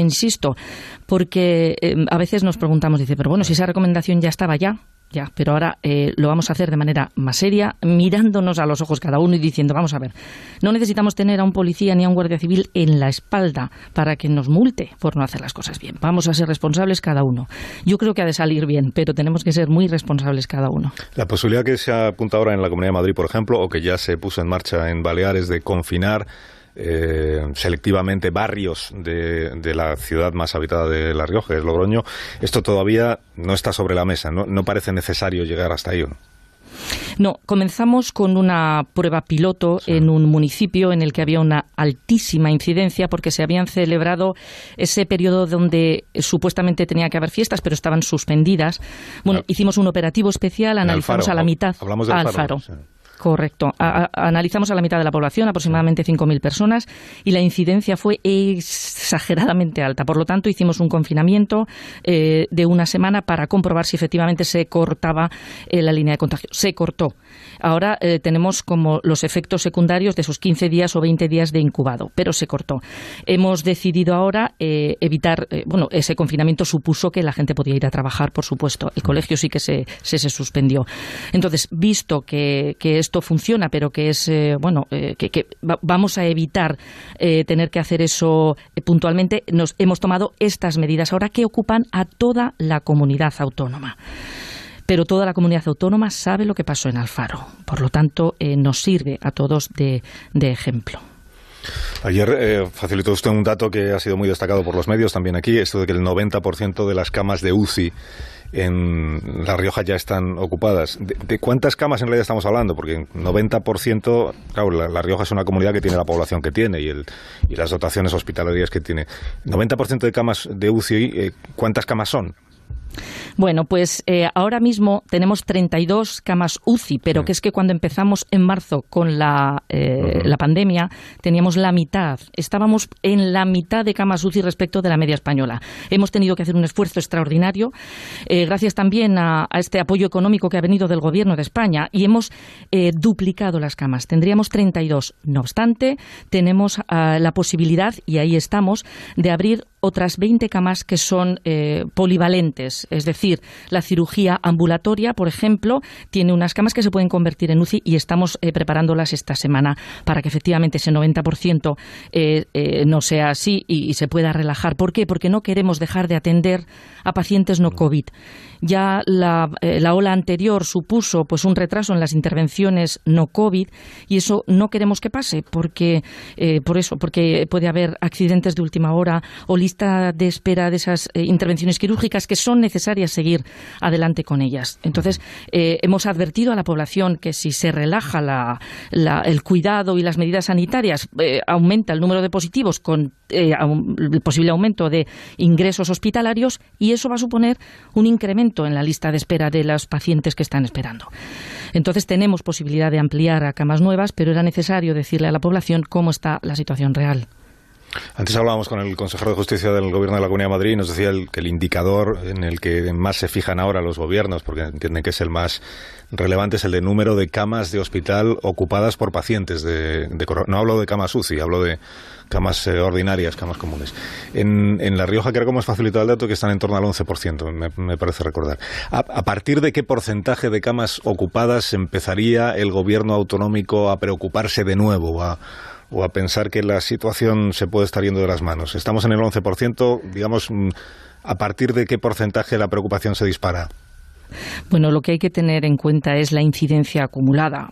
porque a veces nos preguntamos, pero bueno, si esa recomendación ya estaba ya, pero ahora lo vamos a hacer de manera más seria, mirándonos a los ojos cada uno y diciendo, vamos a ver, no necesitamos tener a un policía ni a un guardia civil en la espalda para que nos multe por no hacer las cosas bien. Vamos a ser responsables cada uno. Yo creo que ha de salir bien, pero tenemos que ser muy responsables cada uno. La posibilidad que se apunta ahora en la Comunidad de Madrid, por ejemplo, o que ya se puso en marcha en Baleares, de confinar selectivamente barrios de la ciudad más habitada de La Rioja, que es Logroño, esto todavía no está sobre la mesa, no parece necesario llegar hasta ahí, ¿no? No, comenzamos con una prueba piloto en un municipio en el que había una altísima incidencia porque se habían celebrado ese periodo donde supuestamente tenía que haber fiestas, pero estaban suspendidas. Hicimos un operativo especial, analizamos a la mitad. Hablamos de Alfaro. Correcto. Analizamos a la mitad de la población, aproximadamente 5.000 personas, y la incidencia fue exageradamente alta. Por lo tanto, hicimos un confinamiento de una semana para comprobar si efectivamente se cortaba la línea de contagio. Se cortó. Ahora tenemos como los efectos secundarios de esos 15 días o 20 días de incubado, pero se cortó. Hemos decidido ahora evitar, ese confinamiento supuso que la gente podía ir a trabajar, por supuesto. El colegio sí que se suspendió. Entonces, visto que esto funciona, pero que es, que vamos a evitar tener que hacer eso puntualmente, hemos tomado estas medidas ahora que ocupan a toda la comunidad autónoma. Pero toda la comunidad autónoma sabe lo que pasó en Alfaro. Por lo tanto, nos sirve a todos de ejemplo. Ayer facilitó usted un dato que ha sido muy destacado por los medios también aquí, esto de que el 90% de las camas de UCI en La Rioja ya están ocupadas. ¿De cuántas camas en realidad estamos hablando? Porque 90%, claro, La Rioja es una comunidad que tiene la población que tiene y las dotaciones hospitalarias que tiene. 90% de camas de UCI, ¿cuántas camas son? Bueno, pues ahora mismo tenemos 32 camas UCI, pero que es que cuando empezamos en marzo con la pandemia teníamos la mitad, estábamos en la mitad de camas UCI respecto de la media española. Hemos tenido que hacer un esfuerzo extraordinario, gracias también a este apoyo económico que ha venido del Gobierno de España, y hemos duplicado las camas. Tendríamos 32. No obstante, tenemos la posibilidad, y ahí estamos, de abrir otras 20 camas que son polivalentes, es decir, la cirugía ambulatoria, por ejemplo, tiene unas camas que se pueden convertir en UCI y estamos preparándolas esta semana para que efectivamente ese 90% no sea así y se pueda relajar. ¿Por qué? Porque no queremos dejar de atender a pacientes no COVID. Ya la ola anterior supuso pues un retraso en las intervenciones no COVID y eso no queremos que pase porque puede haber accidentes de última hora o lista de espera de esas intervenciones quirúrgicas que son necesarias seguir adelante con ellas. Entonces, hemos advertido a la población que si se relaja el cuidado y las medidas sanitarias, aumenta el número de positivos con el posible aumento de ingresos hospitalarios y eso va a suponer un incremento en la lista de espera de los pacientes que están esperando. Entonces tenemos posibilidad de ampliar a camas nuevas, pero era necesario decirle a la población cómo está la situación real. Antes hablábamos con el consejero de Justicia del Gobierno de la Comunidad de Madrid y nos decía que el indicador en el que más se fijan ahora los gobiernos, porque entienden que es el más relevante, es el de número de camas de hospital ocupadas por pacientes de coronavirus. No hablo de camas UCI, hablo de camas ordinarias, camas comunes. En La Rioja creo que hemos facilitado el dato que están en torno al 11%, me parece recordar. ¿A partir de qué porcentaje de camas ocupadas empezaría el gobierno autonómico a preocuparse de nuevo o a pensar que la situación se puede estar yendo de las manos? Estamos en el 11%, digamos, ¿a partir de qué porcentaje la preocupación se dispara? Bueno, lo que hay que tener en cuenta es la incidencia acumulada.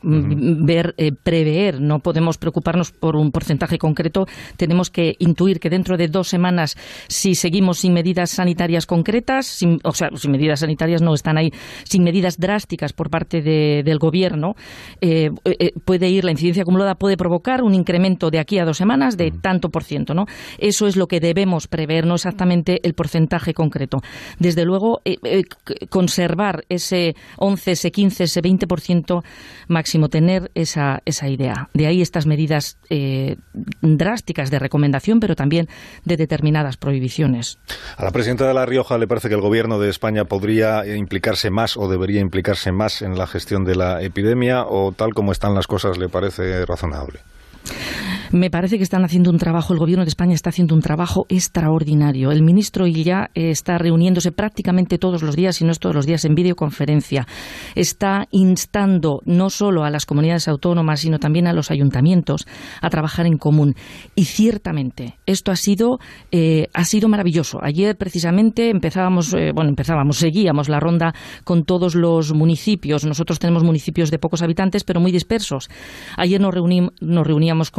Prever, no podemos preocuparnos por un porcentaje concreto, tenemos que intuir que dentro de 2 semanas, si seguimos sin medidas sanitarias concretas, sin medidas sanitarias no están ahí, sin medidas drásticas por parte del gobierno, puede ir, la incidencia acumulada puede provocar un incremento de aquí a 2 semanas de tanto por ciento, ¿no? Eso es lo que debemos prever, no exactamente el porcentaje concreto. Desde luego, conservar ese 11, ese 15, ese 20% máximo, tener esa idea. De ahí estas medidas drásticas de recomendación, pero también de determinadas prohibiciones. ¿A la presidenta de La Rioja le parece que el Gobierno de España podría implicarse más o debería implicarse más en la gestión de la epidemia o tal como están las cosas le parece razonable? Me parece que están haciendo un trabajo, el Gobierno de España está haciendo un trabajo extraordinario. El ministro Illa está reuniéndose prácticamente todos los días, si no es todos los días, en videoconferencia. Está instando no solo a las comunidades autónomas, sino también a los ayuntamientos a trabajar en común. Y ciertamente, esto ha sido maravilloso. Ayer precisamente seguíamos la ronda con todos los municipios. Nosotros tenemos municipios de pocos habitantes, pero muy dispersos. Ayer nos reuníamos con los de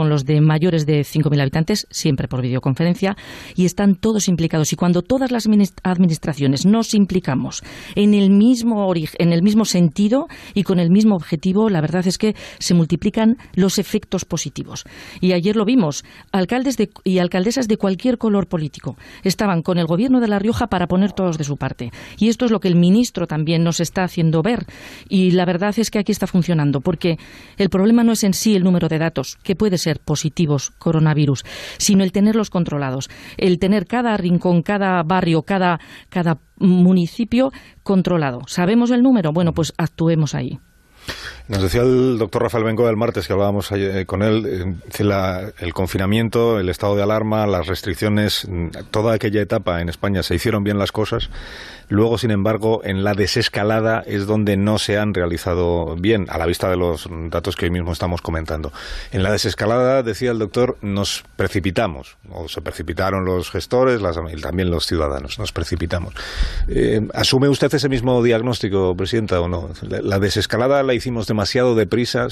mayores de 5.000 habitantes, siempre por videoconferencia, y están todos implicados. Y cuando todas las administraciones nos implicamos en el mismo sentido y con el mismo objetivo, la verdad es que se multiplican los efectos positivos. Y ayer lo vimos, alcaldes y alcaldesas de cualquier color político estaban con el gobierno de La Rioja para poner todos de su parte. Y esto es lo que el ministro también nos está haciendo ver. Y la verdad es que aquí está funcionando, porque el problema no es en sí el número de datos, que puede ser positivos coronavirus, sino el tenerlos controlados, el tener cada rincón, cada barrio, cada municipio controlado. ¿Sabemos el número? Bueno, pues actuemos ahí. Nos decía el doctor Rafael Bengoa el martes, que hablábamos con él, el confinamiento, el estado de alarma, las restricciones, toda aquella etapa en España se hicieron bien las cosas. Luego, sin embargo, en la desescalada es donde no se han realizado bien, a la vista de los datos que hoy mismo estamos comentando. En la desescalada, decía el doctor, nos precipitamos, o se precipitaron los gestores y también los ciudadanos, nos precipitamos. ¿Asume usted ese mismo diagnóstico, Presidenta, o no? La desescalada la hicimos demasiado deprisa,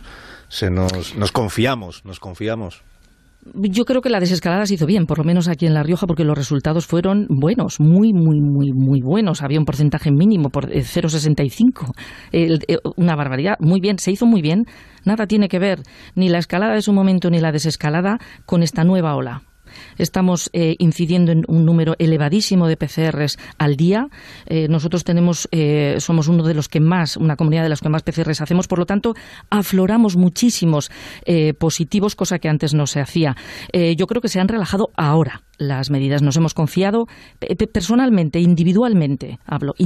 nos confiamos. Yo creo que la desescalada se hizo bien, por lo menos aquí en La Rioja, porque los resultados fueron buenos, muy buenos. Había un porcentaje mínimo por 0,65, una barbaridad. Muy bien, se hizo muy bien. Nada tiene que ver ni la escalada de su momento ni la desescalada con esta nueva ola. Estamos incidiendo en un número elevadísimo de PCRs al día. Nosotros somos una comunidad de las que más PCRs hacemos, por lo tanto, afloramos muchísimos positivos, cosa que antes no se hacía. Yo creo que se han relajado ahora las medidas. Nos hemos confiado personalmente, individualmente,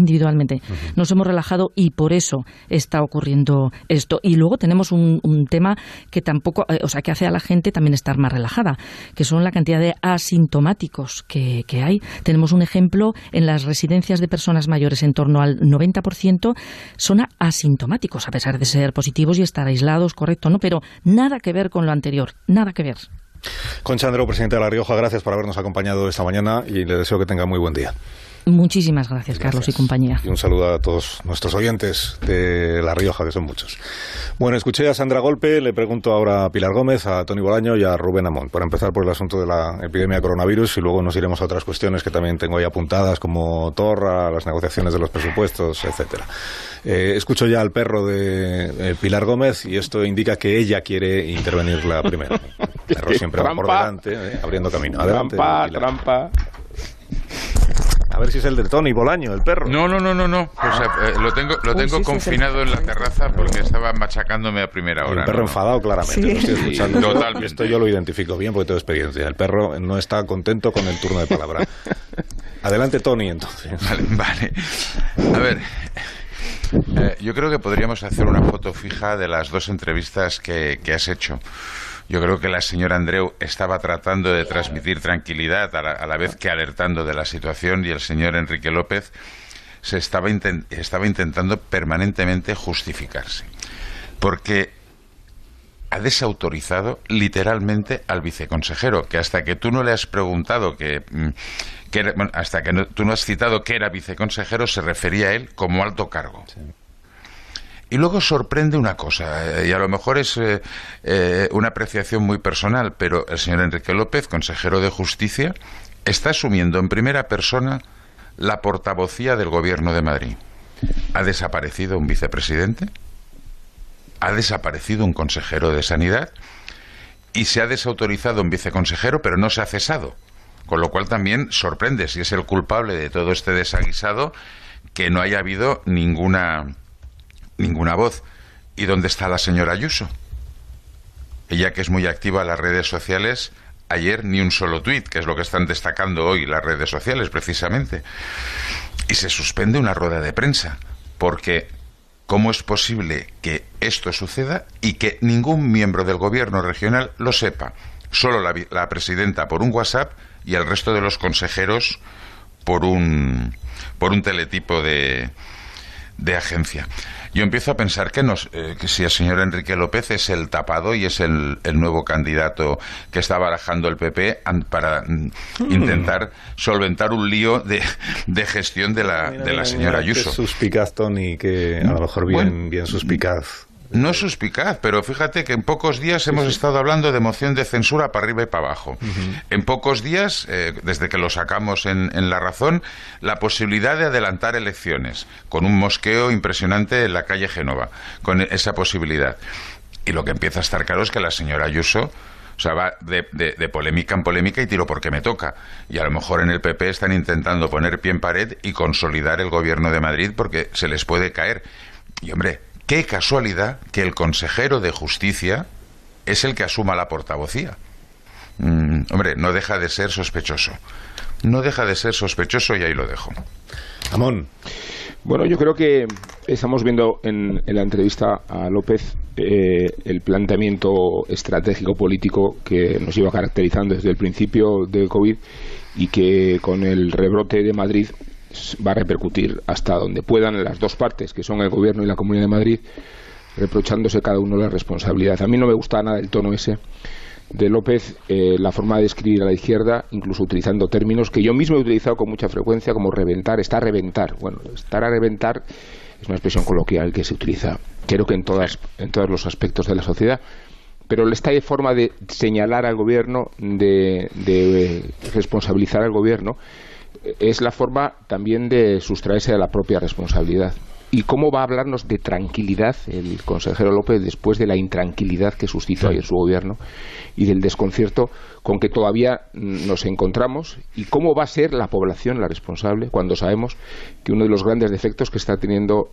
nos hemos relajado y por eso está ocurriendo esto. Y luego tenemos un tema que tampoco, que hace a la gente también estar más relajada, que son la cantidad de asintomáticos que hay. Tenemos un ejemplo en las residencias de personas mayores, en torno al 90% son asintomáticos, a pesar de ser positivos y estar aislados, correcto, ¿no? Pero nada que ver con lo anterior, nada que ver. Concha Andreu, presidente de La Rioja, gracias por habernos acompañado esta mañana y le deseo que tenga muy buen día. Muchísimas gracias, Carlos y compañía. Y un saludo a todos nuestros oyentes de La Rioja, que son muchos. Bueno, escuché a Sandra Golpe, le pregunto ahora a Pilar Gómez, a Toni Bolaño y a Rubén Amón. Por empezar por el asunto de la epidemia de coronavirus y luego nos iremos a otras cuestiones que también tengo ahí apuntadas, como Torra, las negociaciones de los presupuestos, etcétera. Escucho ya al perro de Pilar Gómez y esto indica que ella quiere intervenir la primera. El perro siempre va por delante, abriendo camino. Adelante, Trampa. A ver si es el de Toni Bolaño, el perro. No. O sea, lo tengo confinado en la terraza porque estaba machacándome a primera hora. El perro enfadado, claramente. Sí. Lo estoy escuchando. Totalmente. Esto yo lo identifico bien porque tengo experiencia. El perro no está contento con el turno de palabra. Adelante, Toni, entonces. Vale. A ver, yo creo que podríamos hacer una foto fija de las dos entrevistas que has hecho. Yo creo que la señora Andreu estaba tratando de transmitir tranquilidad a la vez que alertando de la situación, y el señor Enrique López estaba intentando permanentemente justificarse, porque desautorizado literalmente al viceconsejero, que hasta que tú no le has preguntado hasta que tú no has citado que era viceconsejero, se refería a él como alto cargo. Sí. Y luego sorprende una cosa, y a lo mejor es una apreciación muy personal, pero el señor Enrique López, consejero de Justicia, está asumiendo en primera persona la portavocía del Gobierno de Madrid. Ha desaparecido un vicepresidente, ha desaparecido un consejero de Sanidad y se ha desautorizado un viceconsejero, pero no se ha cesado. Con lo cual también sorprende, si es el culpable de todo este desaguisado, que no haya habido ninguna voz. ¿Y dónde está la señora Ayuso? Ella, que es muy activa en las redes sociales, ayer ni un solo tuit, que es lo que están destacando hoy las redes sociales precisamente. Y se suspende una rueda de prensa, porque ¿cómo es posible que esto suceda y que ningún miembro del gobierno regional lo sepa? Solo la presidenta por un WhatsApp y el resto de los consejeros por un teletipo de agencia. Yo empiezo a pensar que si el señor Enrique López es el tapado y es el nuevo candidato que está barajando el PP para intentar solventar un lío de gestión de la señora Ayuso. Qué suspicaz, Toni, que a lo mejor bien suspicaz. No es suspicaz, pero fíjate que en pocos días hemos estado hablando de moción de censura para arriba y para abajo. En pocos días, desde que lo sacamos en La Razón, la posibilidad de adelantar elecciones, con un mosqueo impresionante en la calle Génova, con esa posibilidad. Y lo que empieza a estar claro es que la señora Ayuso, o sea, va de polémica en polémica y tiro porque me toca. Y a lo mejor en el PP están intentando poner pie en pared y consolidar el gobierno de Madrid porque se les puede caer. Y hombre, qué casualidad que el consejero de Justicia es el que asuma la portavocía. Hombre, no deja de ser sospechoso. No deja de ser sospechoso y ahí lo dejo. Amón. Bueno, yo creo que estamos viendo en la entrevista a López el planteamiento estratégico político que nos iba caracterizando desde el principio del COVID y que con el rebrote de Madrid va a repercutir hasta donde puedan las dos partes, que son el Gobierno y la Comunidad de Madrid, reprochándose cada uno la responsabilidad. A mí no me gusta nada el tono ese de López, la forma de describir a la izquierda, incluso utilizando términos que yo mismo he utilizado con mucha frecuencia, como reventar, está a reventar. Bueno, estar a reventar es una expresión coloquial que se utiliza, creo que en todos los aspectos de la sociedad. Pero esta forma de señalar al Gobierno, de responsabilizar al Gobierno, es la forma también de sustraerse de la propia responsabilidad. ¿Y cómo va a hablarnos de tranquilidad el consejero López después de la intranquilidad que suscitó ayer su gobierno y del desconcierto con que todavía nos encontramos? ¿Y cómo va a ser la población la responsable cuando sabemos que uno de los grandes defectos que está teniendo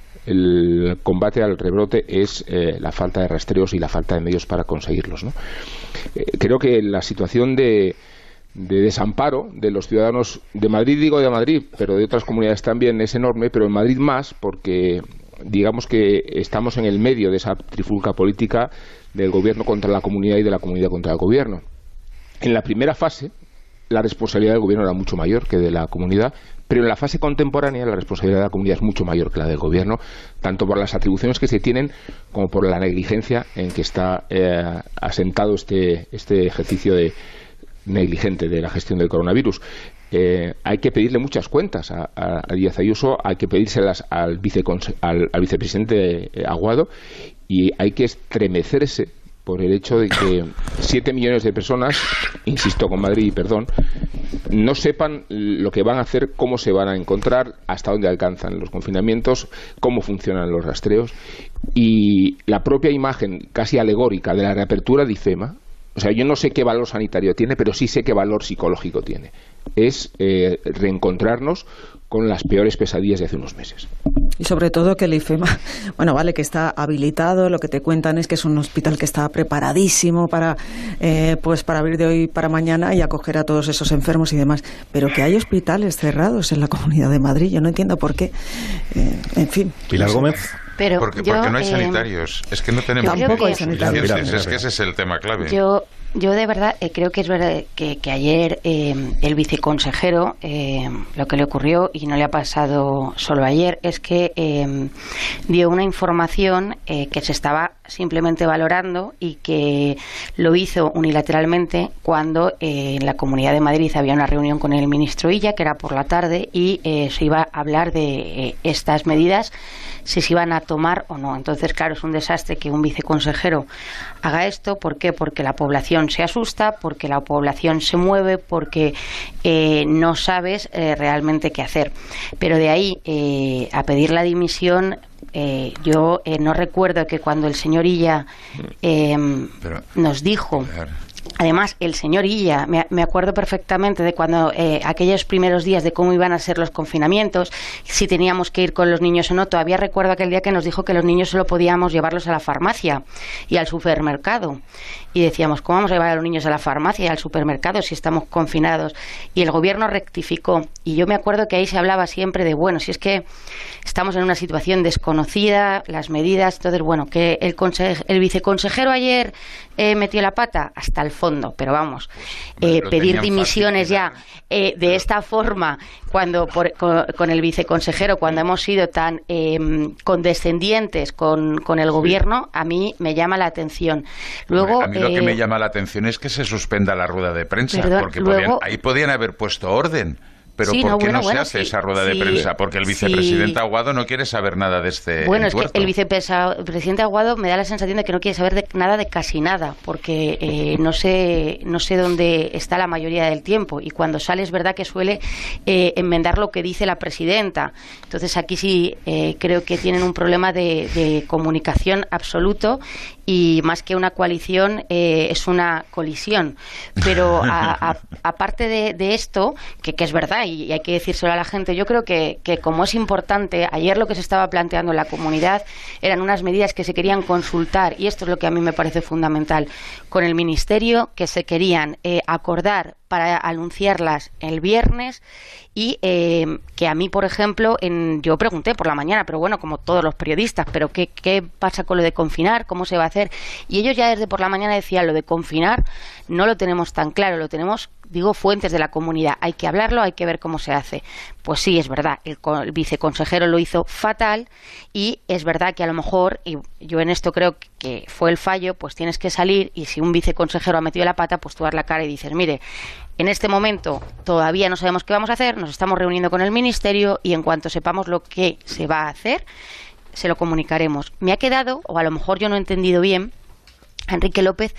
el combate al rebrote es la falta de rastreos y la falta de medios para conseguirlos, ¿no? Creo que la situación de desamparo de los ciudadanos de Madrid, digo de Madrid, pero de otras comunidades también, es enorme, pero en Madrid más, porque digamos que estamos en el medio de esa trifulca política del gobierno contra la comunidad y de la comunidad contra el gobierno. En la primera fase, la responsabilidad del gobierno era mucho mayor que de la comunidad, pero en la fase contemporánea la responsabilidad de la comunidad es mucho mayor que la del gobierno, tanto por las atribuciones que se tienen como por la negligencia en que está asentado este ejercicio negligente de la gestión del coronavirus. Hay que pedirle muchas cuentas a Díaz Ayuso, hay que pedírselas al vicepresidente Aguado, y hay que estremecerse por el hecho de que 7 millones de personas, insisto con Madrid y perdón, no sepan lo que van a hacer, cómo se van a encontrar, hasta dónde alcanzan los confinamientos, cómo funcionan los rastreos, y la propia imagen casi alegórica de la reapertura difema. O sea, yo no sé qué valor sanitario tiene, pero sí sé qué valor psicológico tiene. Es reencontrarnos con las peores pesadillas de hace unos meses. Y sobre todo que el IFEMA, bueno, vale, que está habilitado, lo que te cuentan es que es un hospital que está preparadísimo para abrir de hoy para mañana y acoger a todos esos enfermos y demás, pero que hay hospitales cerrados en la Comunidad de Madrid, yo no entiendo por qué, en fin. Pilar Gómez. Pero porque no hay sanitarios, es que no tenemos tampoco hay sanitarios. Es que ese es el tema clave. Yo de verdad creo que es verdad que ayer el viceconsejero, lo que le ocurrió, y no le ha pasado solo ayer, es que dio una información que se estaba simplemente valorando y que lo hizo unilateralmente cuando en la Comunidad de Madrid había una reunión con el ministro Illa, que era por la tarde, y se iba a hablar de estas medidas, si se iban a tomar o no. Entonces, claro, es un desastre que un viceconsejero haga esto. ¿Por qué? Porque la población se asusta, porque la población se mueve, porque no sabes realmente qué hacer. Pero de ahí a pedir la dimisión, yo no recuerdo que cuando el señor Illa nos dijo... Además, el señor Illa, me acuerdo perfectamente de cuando aquellos primeros días de cómo iban a ser los confinamientos, si teníamos que ir con los niños o no. Todavía recuerdo aquel día que nos dijo que los niños solo podíamos llevarlos a la farmacia y al supermercado. Y decíamos, ¿cómo vamos a llevar a los niños a la farmacia y al supermercado si estamos confinados? Y el gobierno rectificó. Y yo me acuerdo que ahí se hablaba siempre de, bueno, si es que estamos en una situación desconocida, las medidas, entonces, bueno, que el viceconsejero ayer metió la pata hasta el fondo, pero vamos, pedir dimisiones ya de esta forma cuando con el viceconsejero, cuando hemos sido tan condescendientes con el gobierno, a mí me llama la atención. Luego, a mí lo que me llama la atención es que se suspenda la rueda de prensa, porque ahí podían haber puesto orden. Pero sí, ¿por qué no se hace esa rueda de prensa? Porque el vicepresidente Aguado no quiere saber nada de este entuerto. Es que el vicepresidente Aguado me da la sensación de que no quiere saber nada de casi nada, porque no sé dónde está la mayoría del tiempo, y cuando sale es verdad que suele enmendar lo que dice la presidenta. Entonces aquí sí creo que tienen un problema de comunicación absoluto, y más que una coalición es una colisión. Pero aparte de esto, que es verdad y hay que decírselo a la gente, yo creo que como es importante, ayer lo que se estaba planteando en la comunidad eran unas medidas que se querían consultar, y esto es lo que a mí me parece fundamental, con el Ministerio, que se querían acordar para anunciarlas el viernes, y que a mí, por ejemplo, yo pregunté por la mañana, pero bueno, como todos los periodistas, pero ¿qué pasa con lo de confinar? ¿Cómo se va a hacer? Y ellos ya desde por la mañana decían, lo de confinar no lo tenemos tan claro, lo tenemos, digo, fuentes de la comunidad, hay que hablarlo, hay que ver cómo se hace. Pues sí, es verdad, el viceconsejero lo hizo fatal, y es verdad que a lo mejor, y yo en esto creo que fue el fallo, pues tienes que salir, y si un viceconsejero ha metido la pata, pues tú das la cara y dices, mire, en este momento todavía no sabemos qué vamos a hacer, nos estamos reuniendo con el Ministerio, y en cuanto sepamos lo que se va a hacer, se lo comunicaremos. Me ha quedado, o a lo mejor yo no he entendido bien, Enrique López,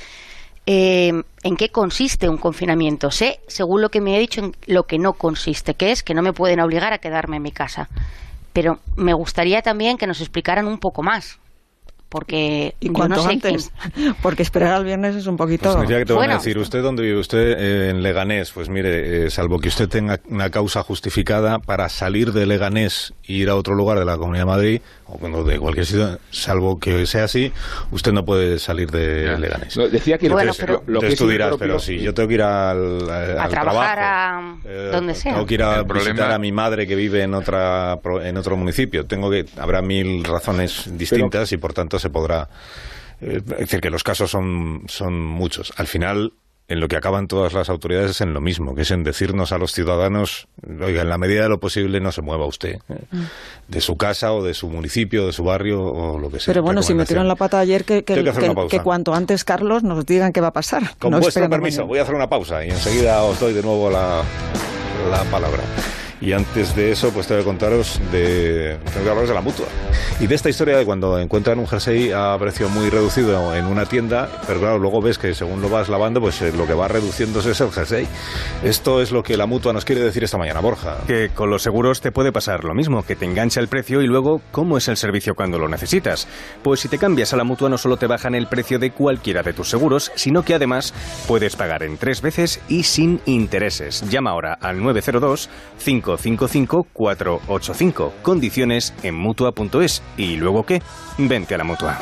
en qué consiste un confinamiento. Sé, según lo que me ha dicho, en lo que no consiste, que es que no me pueden obligar a quedarme en mi casa. Pero me gustaría también que nos explicaran un poco más, porque y cuanto antes, porque esperar al viernes es un poquito... Pues que te van a decir, ¿usted dónde vive? Usted en Leganés. Pues mire, salvo que usted tenga una causa justificada para salir de Leganés e ir a otro lugar de la Comunidad de Madrid, o de cualquier sitio, salvo que sea así, usted no puede salir de Leganés. No, decía que entonces tú dirás, pero si yo tengo que ir al trabajar trabajo, donde sea. Tengo que ir a visitar a mi madre que vive en otro municipio. Habrá 1000 razones distintas, y por tanto se podrá... es decir, que los casos son muchos. Al final, en lo que acaban todas las autoridades es en lo mismo, que es en decirnos a los ciudadanos, oiga, en la medida de lo posible no se mueva usted de su casa o de su municipio, de su barrio o lo que sea. Pero bueno, si metieron la pata ayer, que cuanto antes, Carlos, nos digan qué va a pasar. Con vuestro permiso, voy a hacer una pausa y enseguida os doy de nuevo la palabra. Y antes de eso, pues tengo que contaros tengo que hablaros de la Mutua. Y de esta historia de cuando encuentran un jersey a precio muy reducido en una tienda, pero claro, luego ves que según lo vas lavando, pues lo que va reduciéndose es el jersey. Esto es lo que la Mutua nos quiere decir esta mañana, Borja. Que con los seguros te puede pasar lo mismo, que te engancha el precio y luego, ¿cómo es el servicio cuando lo necesitas? Pues si te cambias a la Mutua no solo te bajan el precio de cualquiera de tus seguros, sino que además puedes pagar en 3 veces y sin intereses. Llama ahora al 902-555-485. Condiciones en Mutua.es. ¿Y luego qué? Vente a la Mutua.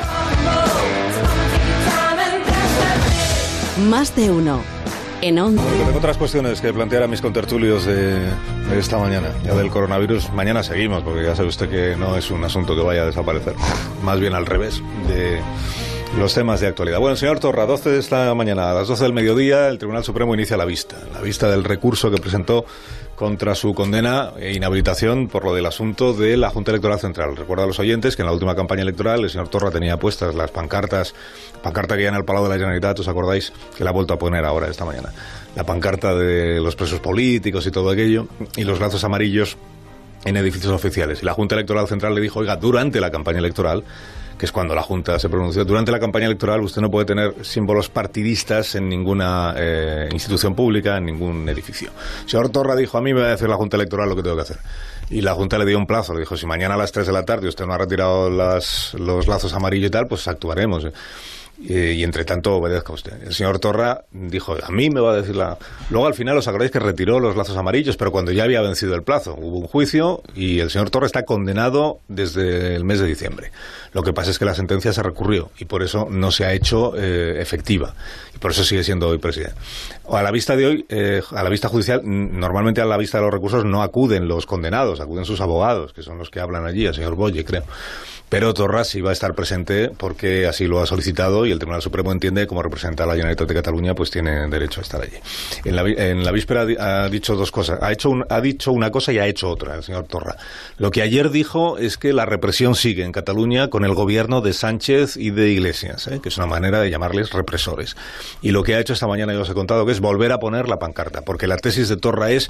Más de uno. En Onda. Tengo otras cuestiones que plantear a mis contertulios de esta mañana. Ya del coronavirus, mañana seguimos, porque ya sabe usted que no es un asunto que vaya a desaparecer. Más bien al revés de los temas de actualidad. Bueno, señor Torra, 12 de esta mañana, a las 12 del mediodía, el Tribunal Supremo inicia la vista del recurso que presentó contra su condena e inhabilitación por lo del asunto de la Junta Electoral Central. Recuerda a los oyentes que en la última campaña electoral el señor Torra tenía puestas las pancarta que ya en el Palau de la Generalitat, ¿os acordáis? Que la ha vuelto a poner ahora esta mañana. La pancarta de los presos políticos y todo aquello, y los lazos amarillos en edificios oficiales. Y la Junta Electoral Central le dijo, oiga, durante la campaña electoral, que es cuando la Junta se pronunció, durante la campaña electoral usted no puede tener símbolos partidistas en ninguna institución pública, en ningún edificio. El señor Torra dijo, a mí me va a decir la Junta Electoral lo que tengo que hacer. Y la Junta le dio un plazo, le dijo, si mañana a las 3 de la tarde usted no ha retirado los lazos amarillos y tal, pues actuaremos. Y entre tanto obedezca usted. El señor Torra dijo, a mí me va a decir Luego al final os acordáis que retiró los lazos amarillos, pero cuando ya había vencido el plazo. Hubo un juicio y el señor Torra está condenado desde el mes de diciembre. Lo que pasa es que la sentencia se recurrió y por eso no se ha hecho efectiva. Y por eso sigue siendo hoy presidente. A la vista de hoy, a la vista judicial, normalmente a la vista de los recursos no acuden los condenados, acuden sus abogados, que son los que hablan allí, el señor Boye, creo. Pero Torra sí va a estar presente porque así lo ha solicitado y el Tribunal Supremo entiende, como representa a la Generalitat de Cataluña, pues tiene derecho a estar allí. En la víspera ha dicho dos cosas. Ha dicho una cosa y ha hecho otra, el señor Torra. Lo que ayer dijo es que la represión sigue en Cataluña con el gobierno de Sánchez y de Iglesias, que es una manera de llamarles represores. Y lo que ha hecho esta mañana, ya os he contado, que es volver a poner la pancarta, porque la tesis de Torra es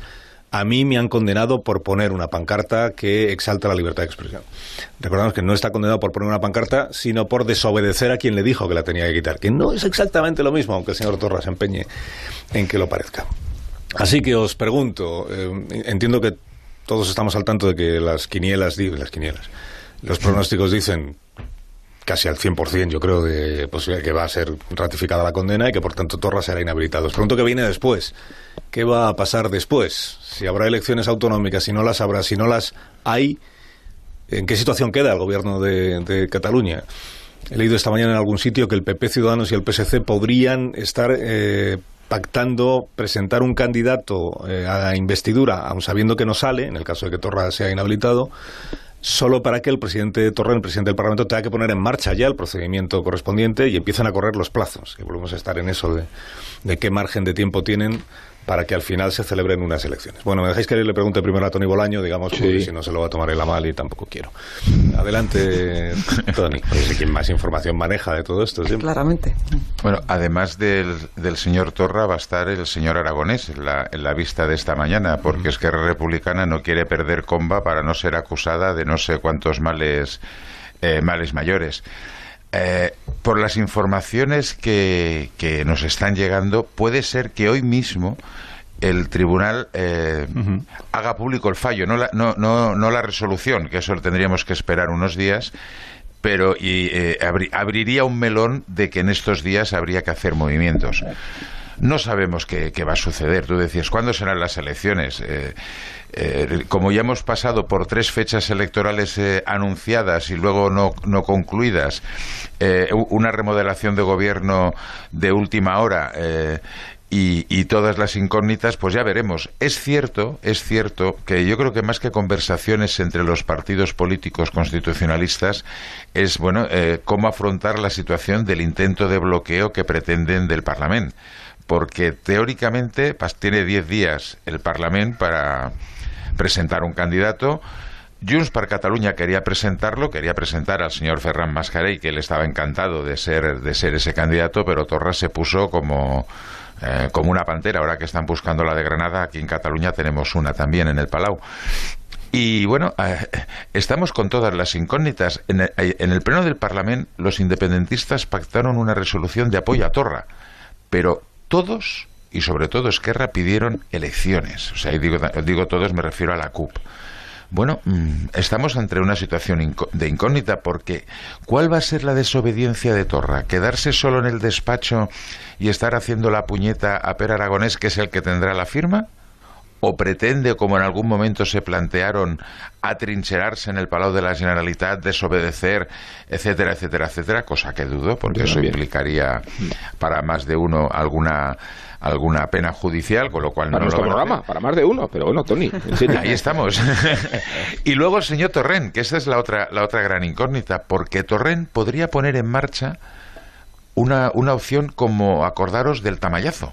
a mí me han condenado por poner una pancarta que exalta la libertad de expresión. Recordamos que no está condenado por poner una pancarta, sino por desobedecer a quien le dijo que la tenía que quitar, que no es exactamente lo mismo, aunque el señor Torra se empeñe en que lo parezca. Así que os pregunto, entiendo que todos estamos al tanto de que los pronósticos dicen casi al 100%, yo creo, de posibilidad que va a ser ratificada la condena y que por tanto Torra será inhabilitado. Os pregunto qué viene después. ¿Qué va a pasar después? Si habrá elecciones autonómicas, si no las habrá, si no las hay, ¿en qué situación queda el gobierno de Cataluña? He leído esta mañana en algún sitio que el PP, Ciudadanos y el PSC podrían estar pactando presentar un candidato a investidura, aun sabiendo que no sale, en el caso de que Torra sea inhabilitado, solo para que el presidente Torra, el presidente del Parlamento, tenga que poner en marcha ya el procedimiento correspondiente y empiezan a correr los plazos. Que volvemos a estar en eso de qué margen de tiempo tienen para que al final se celebren unas elecciones. Bueno, me dejáis que le pregunte primero a Toni Bolaño, digamos, porque si no se lo va a tomar él a mal y tampoco quiero. Adelante, Toni. No sé quién más información maneja de todo esto. ¿Sí? Claramente. Bueno, además del señor Torra va a estar el señor Aragonés en la vista de esta mañana, porque Esquerra Republicana no quiere perder comba para no ser acusada de no sé cuántos males mayores. Por las informaciones que nos están llegando, puede ser que hoy mismo el tribunal haga público el fallo, no la resolución, que eso lo tendríamos que esperar unos días, pero abriría un melón de que en estos días habría que hacer movimientos. No sabemos qué va a suceder. Tú decías, ¿cuándo serán las elecciones? Como ya hemos pasado por 3 fechas electorales anunciadas y luego no concluidas, una remodelación de gobierno de última hora y todas las incógnitas, pues ya veremos. Es cierto que yo creo que más que conversaciones entre los partidos políticos constitucionalistas es cómo afrontar la situación del intento de bloqueo que pretenden del Parlamento. Porque teóricamente tiene 10 días el Parlamento para presentar un candidato. Junts per Catalunya quería presentar al señor Ferran Mascarell, que él estaba encantado de ser ese candidato, pero Torra se puso como una pantera. Ahora que están buscando la de Granada, aquí en Cataluña tenemos una también en el Palau. Y bueno, estamos con todas las incógnitas. En el pleno del Parlamento los independentistas pactaron una resolución de apoyo a Torra, pero todos, y sobre todo Esquerra, pidieron elecciones. O sea, y digo todos, me refiero a la CUP. Bueno, estamos ante una situación de incógnita, porque ¿cuál va a ser la desobediencia de Torra? ¿Quedarse solo en el despacho y estar haciendo la puñeta a Pere Aragonés, que es el que tendrá la firma? ¿O pretende, como en algún momento se plantearon, atrincherarse en el Palau de la Generalitat, desobedecer, etcétera, etcétera, etcétera? Cosa que dudo, porque eso implicaría para más de uno alguna pena judicial, con lo cual para nuestro programa, para más de uno, pero bueno, Toni, ahí estamos. Y luego el señor Torrent, que esa es la otra gran incógnita, porque Torrent podría poner en marcha una opción como, acordaros, del tamallazo.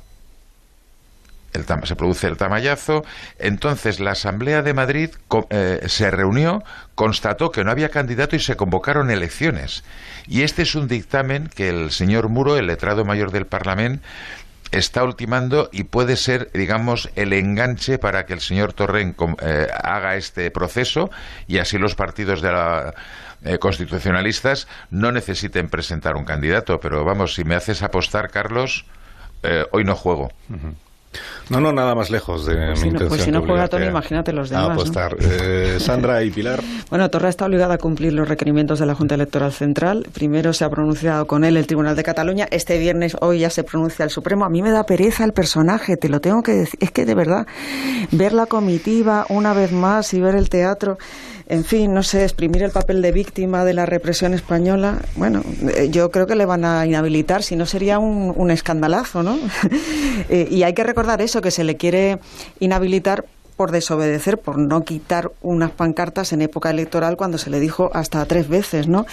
Se produce el tamallazo, entonces la Asamblea de Madrid se reunió, constató que no había candidato y se convocaron elecciones. Y este es un dictamen que el señor Muro, el letrado mayor del Parlamento, está ultimando, y puede ser, digamos, el enganche para que el señor Torrent haga este proceso, y así los partidos constitucionalistas no necesiten presentar un candidato. Pero vamos, si me haces apostar, Carlos, hoy no juego. No, nada más lejos de mi intención. Pues si no juega Toni, imagínate los demás. Apostar. ¿No? Sandra y Pilar. Bueno, Torra está obligada a cumplir los requerimientos de la Junta Electoral Central. Primero se ha pronunciado con él el Tribunal de Cataluña. Este viernes, hoy ya se pronuncia el Supremo. A mí me da pereza el personaje, te lo tengo que decir. Es que de verdad, ver la comitiva una vez más y ver el teatro, en fin, no sé, exprimir el papel de víctima de la represión española. Bueno, yo creo que le van a inhabilitar, si no sería un escandalazo, ¿no? Y hay que recordar eso, que se le quiere inhabilitar por desobedecer, por no quitar unas pancartas en época electoral, cuando se le dijo hasta 3 veces, ¿no?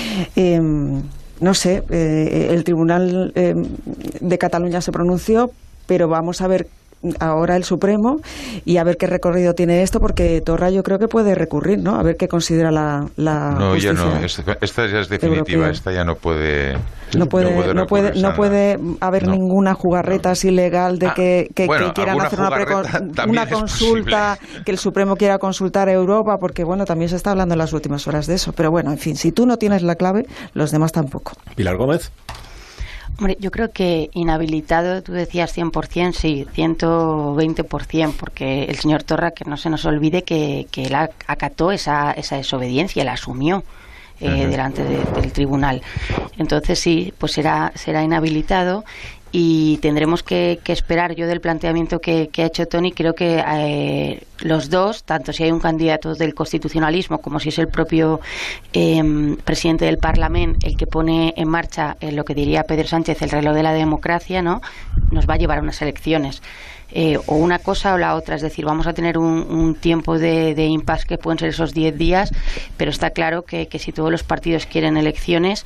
No sé, el Tribunal de Cataluña se pronunció, pero vamos a ver ahora el Supremo y a ver qué recorrido tiene esto, porque Torra yo creo que puede recurrir, ¿no? A ver qué considera la no, justicia. Ya no, esta ya es definitiva, esta ya no puede... No puede haber ninguna jugarreta así legal de que quieran hacer una consulta, que el Supremo quiera consultar a Europa, porque bueno, también se está hablando en las últimas horas de eso. Pero bueno, en fin, si tú no tienes la clave, los demás tampoco. Pilar Gómez. Hombre, yo creo que inhabilitado, tú decías 100%, sí, 120%, porque el señor Torra, que no se nos olvide que él acató esa desobediencia, la asumió delante del tribunal. Entonces sí, pues será inhabilitado y tendremos que esperar. Yo del planteamiento que ha hecho Toni, creo que los dos, tanto si hay un candidato del constitucionalismo como si es el propio presidente del Parlamento el que pone en marcha lo que diría Pedro Sánchez, el reloj de la democracia, ¿no?, nos va a llevar a unas elecciones. O una cosa o la otra, es decir, vamos a tener un tiempo de impasse que pueden ser esos 10 días, pero está claro que si todos los partidos quieren elecciones,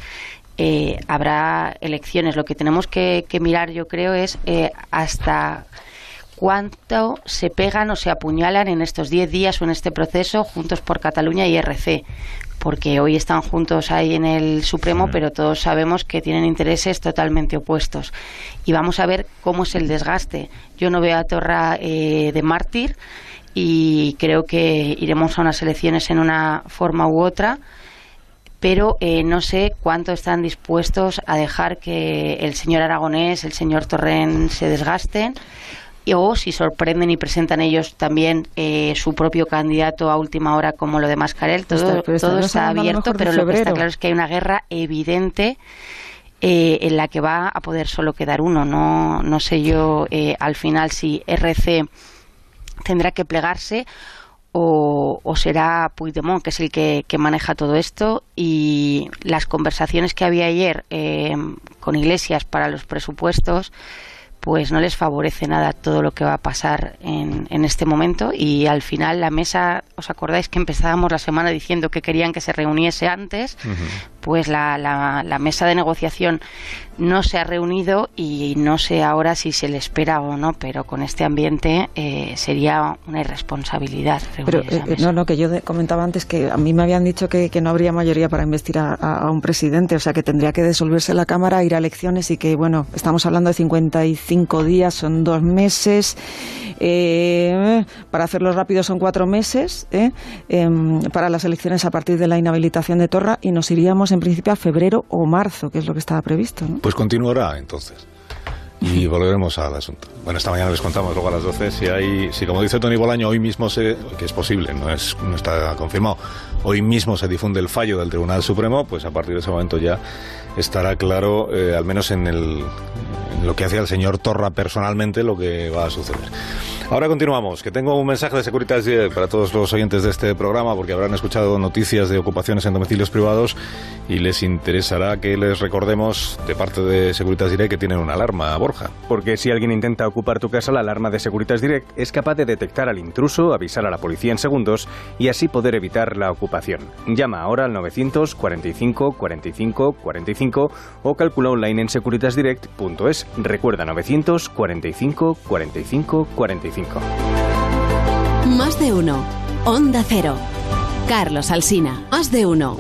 habrá elecciones. Lo que tenemos que mirar, yo creo, es hasta cuánto se pegan o se apuñalan en estos 10 días o en este proceso Juntos por Cataluña y RC, porque hoy están juntos ahí en el Supremo, pero todos sabemos que tienen intereses totalmente opuestos. Y vamos a ver cómo es el desgaste. Yo no veo a Torra de mártir y creo que iremos a unas elecciones en una forma u otra, pero no sé cuánto están dispuestos a dejar que el señor Aragonés, el señor Torrent se desgasten, o si sorprenden y presentan ellos también su propio candidato a última hora, como lo de Mascarell. Todo está abierto, pero lo que está claro es que hay una guerra evidente en la que va a poder solo quedar uno. No sé yo al final si RC tendrá que plegarse o será Puigdemont, que es el que maneja todo esto. Y las conversaciones que había ayer con Iglesias para los presupuestos, pues no les favorece nada todo lo que va a pasar en este momento. Y al final la mesa, ¿os acordáis que empezábamos la semana diciendo que querían que se reuniese antes? Pues la mesa de negociación no se ha reunido y no sé ahora si se le espera o no, pero con este ambiente sería una irresponsabilidad reunir esa mesa. Que yo comentaba antes que a mí me habían dicho que no habría mayoría para investir a un presidente, o sea que tendría que disolverse la Cámara, ir a elecciones y que, bueno, estamos hablando de 55 días, son 2 meses, para hacerlo rápido son 4 meses, para las elecciones a partir de la inhabilitación de Torra, y nos iríamos en principio a febrero o marzo, que es lo que estaba previsto, ¿no? Pues continuará entonces y volveremos al asunto. Bueno, esta mañana les contamos luego a las 12 si como dice Toni Bolaño, hoy mismo que es posible, no está confirmado, hoy mismo se difunde el fallo del Tribunal Supremo, pues a partir de ese momento ya estará claro, al menos en lo que hacía el señor Torra personalmente, lo que va a suceder. Ahora continuamos, que tengo un mensaje de Securitas Direct para todos los oyentes de este programa, porque habrán escuchado noticias de ocupaciones en domicilios privados y les interesará que les recordemos de parte de Securitas Direct que tienen una alarma, Borja. Porque si alguien intenta ocupar tu casa, la alarma de Securitas Direct es capaz de detectar al intruso, avisar a la policía en segundos y así poder evitar la ocupación. Llama ahora al 945 45 45 o calcula online en securitasdirect.es. Recuerda, 945 45 45. Más de uno. Onda Cero. Carlos Alsina. Más de uno.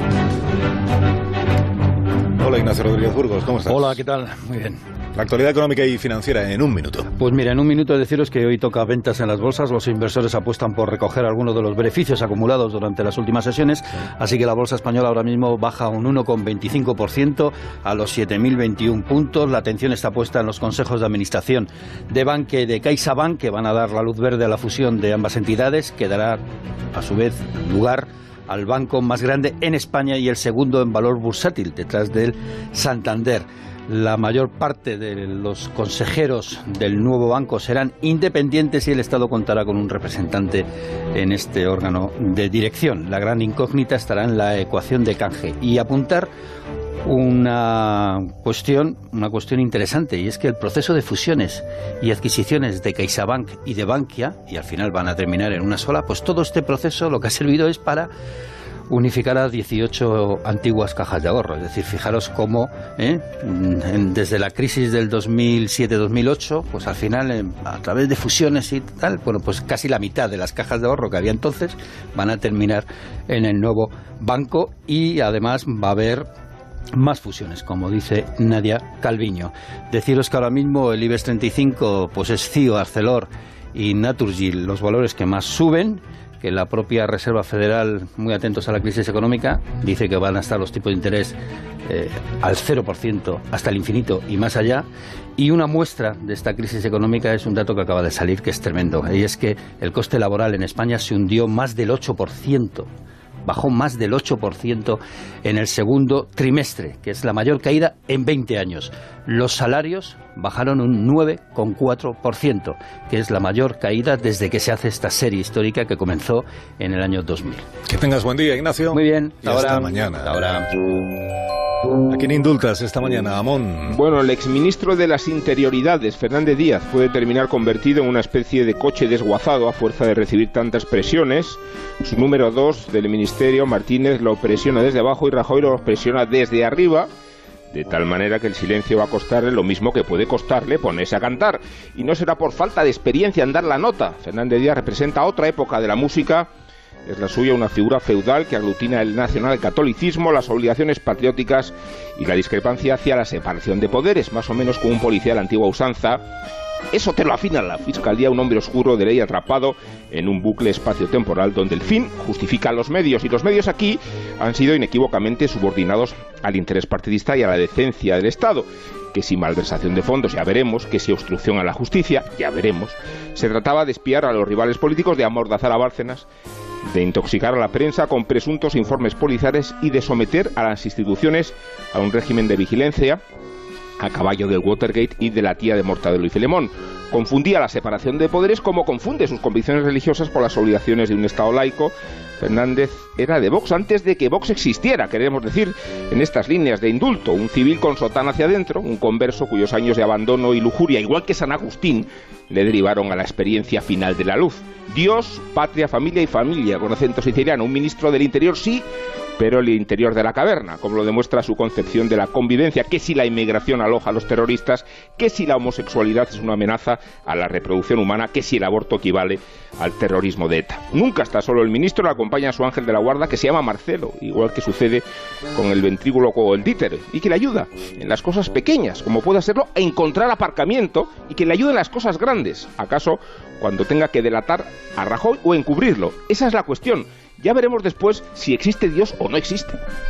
Hola, Ignacio Rodríguez Burgos, ¿cómo estás? Hola, ¿qué tal? Muy bien. La actualidad económica y financiera en un minuto. Pues mira, en un minuto deciros que hoy toca ventas en las bolsas. Los inversores apuestan por recoger algunos de los beneficios acumulados durante las últimas sesiones. Así que la bolsa española ahora mismo baja un 1,25% a los 7.021 puntos. La atención está puesta en los consejos de administración de Bankia y de CaixaBank, que van a dar la luz verde a la fusión de ambas entidades, que dará a su vez lugar al banco más grande en España y el segundo en valor bursátil, detrás del Santander. La mayor parte de los consejeros del nuevo banco serán independientes y el Estado contará con un representante en este órgano de dirección. La gran incógnita estará en la ecuación de canje y apuntar una cuestión interesante, y es que el proceso de fusiones y adquisiciones de CaixaBank y de Bankia, y al final van a terminar en una sola, pues todo este proceso lo que ha servido es para unificará 18 antiguas cajas de ahorro. Es decir, fijaros cómo desde la crisis del 2007-2008, pues al final, a través de fusiones y tal, bueno, pues casi la mitad de las cajas de ahorro que había entonces van a terminar en el nuevo banco, y además va a haber más fusiones, como dice Nadia Calviño. Deciros que ahora mismo el IBEX 35 pues es CIO, Arcelor y Naturgy los valores que más suben, que la propia Reserva Federal, muy atentos a la crisis económica, dice que van a estar los tipos de interés al 0% hasta el infinito y más allá. Y una muestra de esta crisis económica es un dato que acaba de salir, que es tremendo, y es que el coste laboral en España se hundió más del 8%. Bajó más del 8% en el segundo trimestre, que es la mayor caída en 20 años. Los salarios bajaron un 9,4%, que es la mayor caída desde que se hace esta serie histórica que comenzó en el año 2000. Que tengas buen día, Ignacio. Muy bien. Y hasta mañana. Ahora. ¿A quién indultas esta mañana, Amón? Bueno, el exministro de las Interioridades, Fernández Díaz, puede terminar convertido en una especie de coche desguazado a fuerza de recibir tantas presiones. Su número 2 del ministerio, Martínez, lo presiona desde abajo y Rajoy lo presiona desde arriba, de tal manera que el silencio va a costarle lo mismo que puede costarle ponerse a cantar. Y no será por falta de experiencia en dar la nota. Fernández Díaz representa otra época de la música. Es la suya una figura feudal que aglutina el nacionalcatolicismo, las obligaciones patrióticas y la discrepancia hacia la separación de poderes, más o menos como un policía de la antigua usanza. Eso te lo afina la Fiscalía, un hombre oscuro de ley atrapado en un bucle espacio-temporal donde el fin justifica los medios, y los medios aquí han sido inequívocamente subordinados al interés partidista y a la decencia del Estado. Que si malversación de fondos, ya veremos; que si obstrucción a la justicia, ya veremos. Se trataba de espiar a los rivales políticos, de amordazar a Bárcenas, de intoxicar a la prensa con presuntos informes policiales y de someter a las instituciones a un régimen de vigilancia a caballo del Watergate y de la tía de Mortadelo y Filemón. Confundía la separación de poderes como confunde sus convicciones religiosas con las obligaciones de un Estado laico. Fernández era de Vox antes de que Vox existiera, queremos decir, en estas líneas de indulto. Un civil con sotana hacia adentro, un converso cuyos años de abandono y lujuria, igual que San Agustín, le derivaron a la experiencia final de la luz. Dios, patria, familia y familia, con acento siciliano. Un ministro del Interior, sí, pero el interior de la caverna, como lo demuestra su concepción de la convivencia, que si la inmigración aloja a los terroristas, que si la homosexualidad es una amenaza a la reproducción humana, que si el aborto equivale al terrorismo de ETA. Nunca está solo el ministro, le acompaña a su ángel de la guarda, que se llama Marcelo, igual que sucede con el ventrículo o el títere, y que le ayuda en las cosas pequeñas, como puede serlo encontrar aparcamiento, y que le ayuda en las cosas grandes, acaso cuando tenga que delatar a Rajoy o encubrirlo. Esa es la cuestión. Ya veremos después si existe Dios o no existe.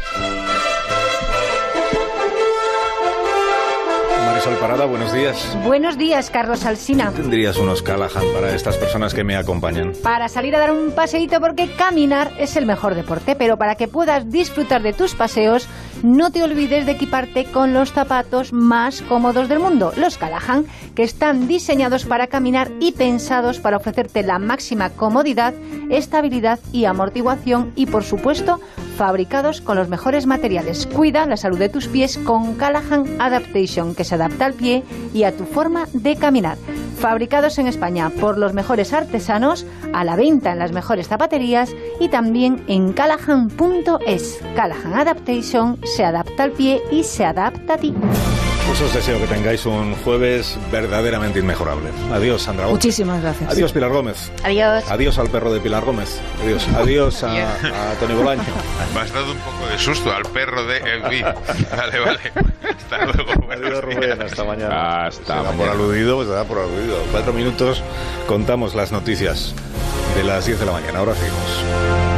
Marisol Parada, buenos días. Buenos días, Carlos Alsina. ¿Tendrías unos Callahan para estas personas que me acompañan? Para salir a dar un paseíto, porque caminar es el mejor deporte, pero para que puedas disfrutar de tus paseos, no te olvides de equiparte con los zapatos más cómodos del mundo, los Callahan, que están diseñados para caminar y pensados para ofrecerte la máxima comodidad, estabilidad y amortiguación, y por supuesto, fabricados con los mejores materiales. Cuida la salud de tus pies con Callahan Adaptation, que se adapta al pie y a tu forma de caminar. Fabricados en España por los mejores artesanos, a la venta en las mejores zapaterías y también en Callahan.es. Callahan Adaptation se adapta al pie y se adapta a ti. Pues os deseo que tengáis un jueves verdaderamente inmejorable. Adiós, Sandra Gómez. Muchísimas gracias. Adiós, Pilar Gómez. Adiós. Adiós al perro de Pilar Gómez. Adiós. Adiós a Tony Bolaño. Me has dado un poco de susto al perro de Elvi. Vale. Hasta luego. Adiós, Rubén. Hasta mañana. Hasta mañana. mañana. Por aludido, pues se da por aludido. 4 minutos, contamos las noticias de las 10 de la mañana. Ahora seguimos.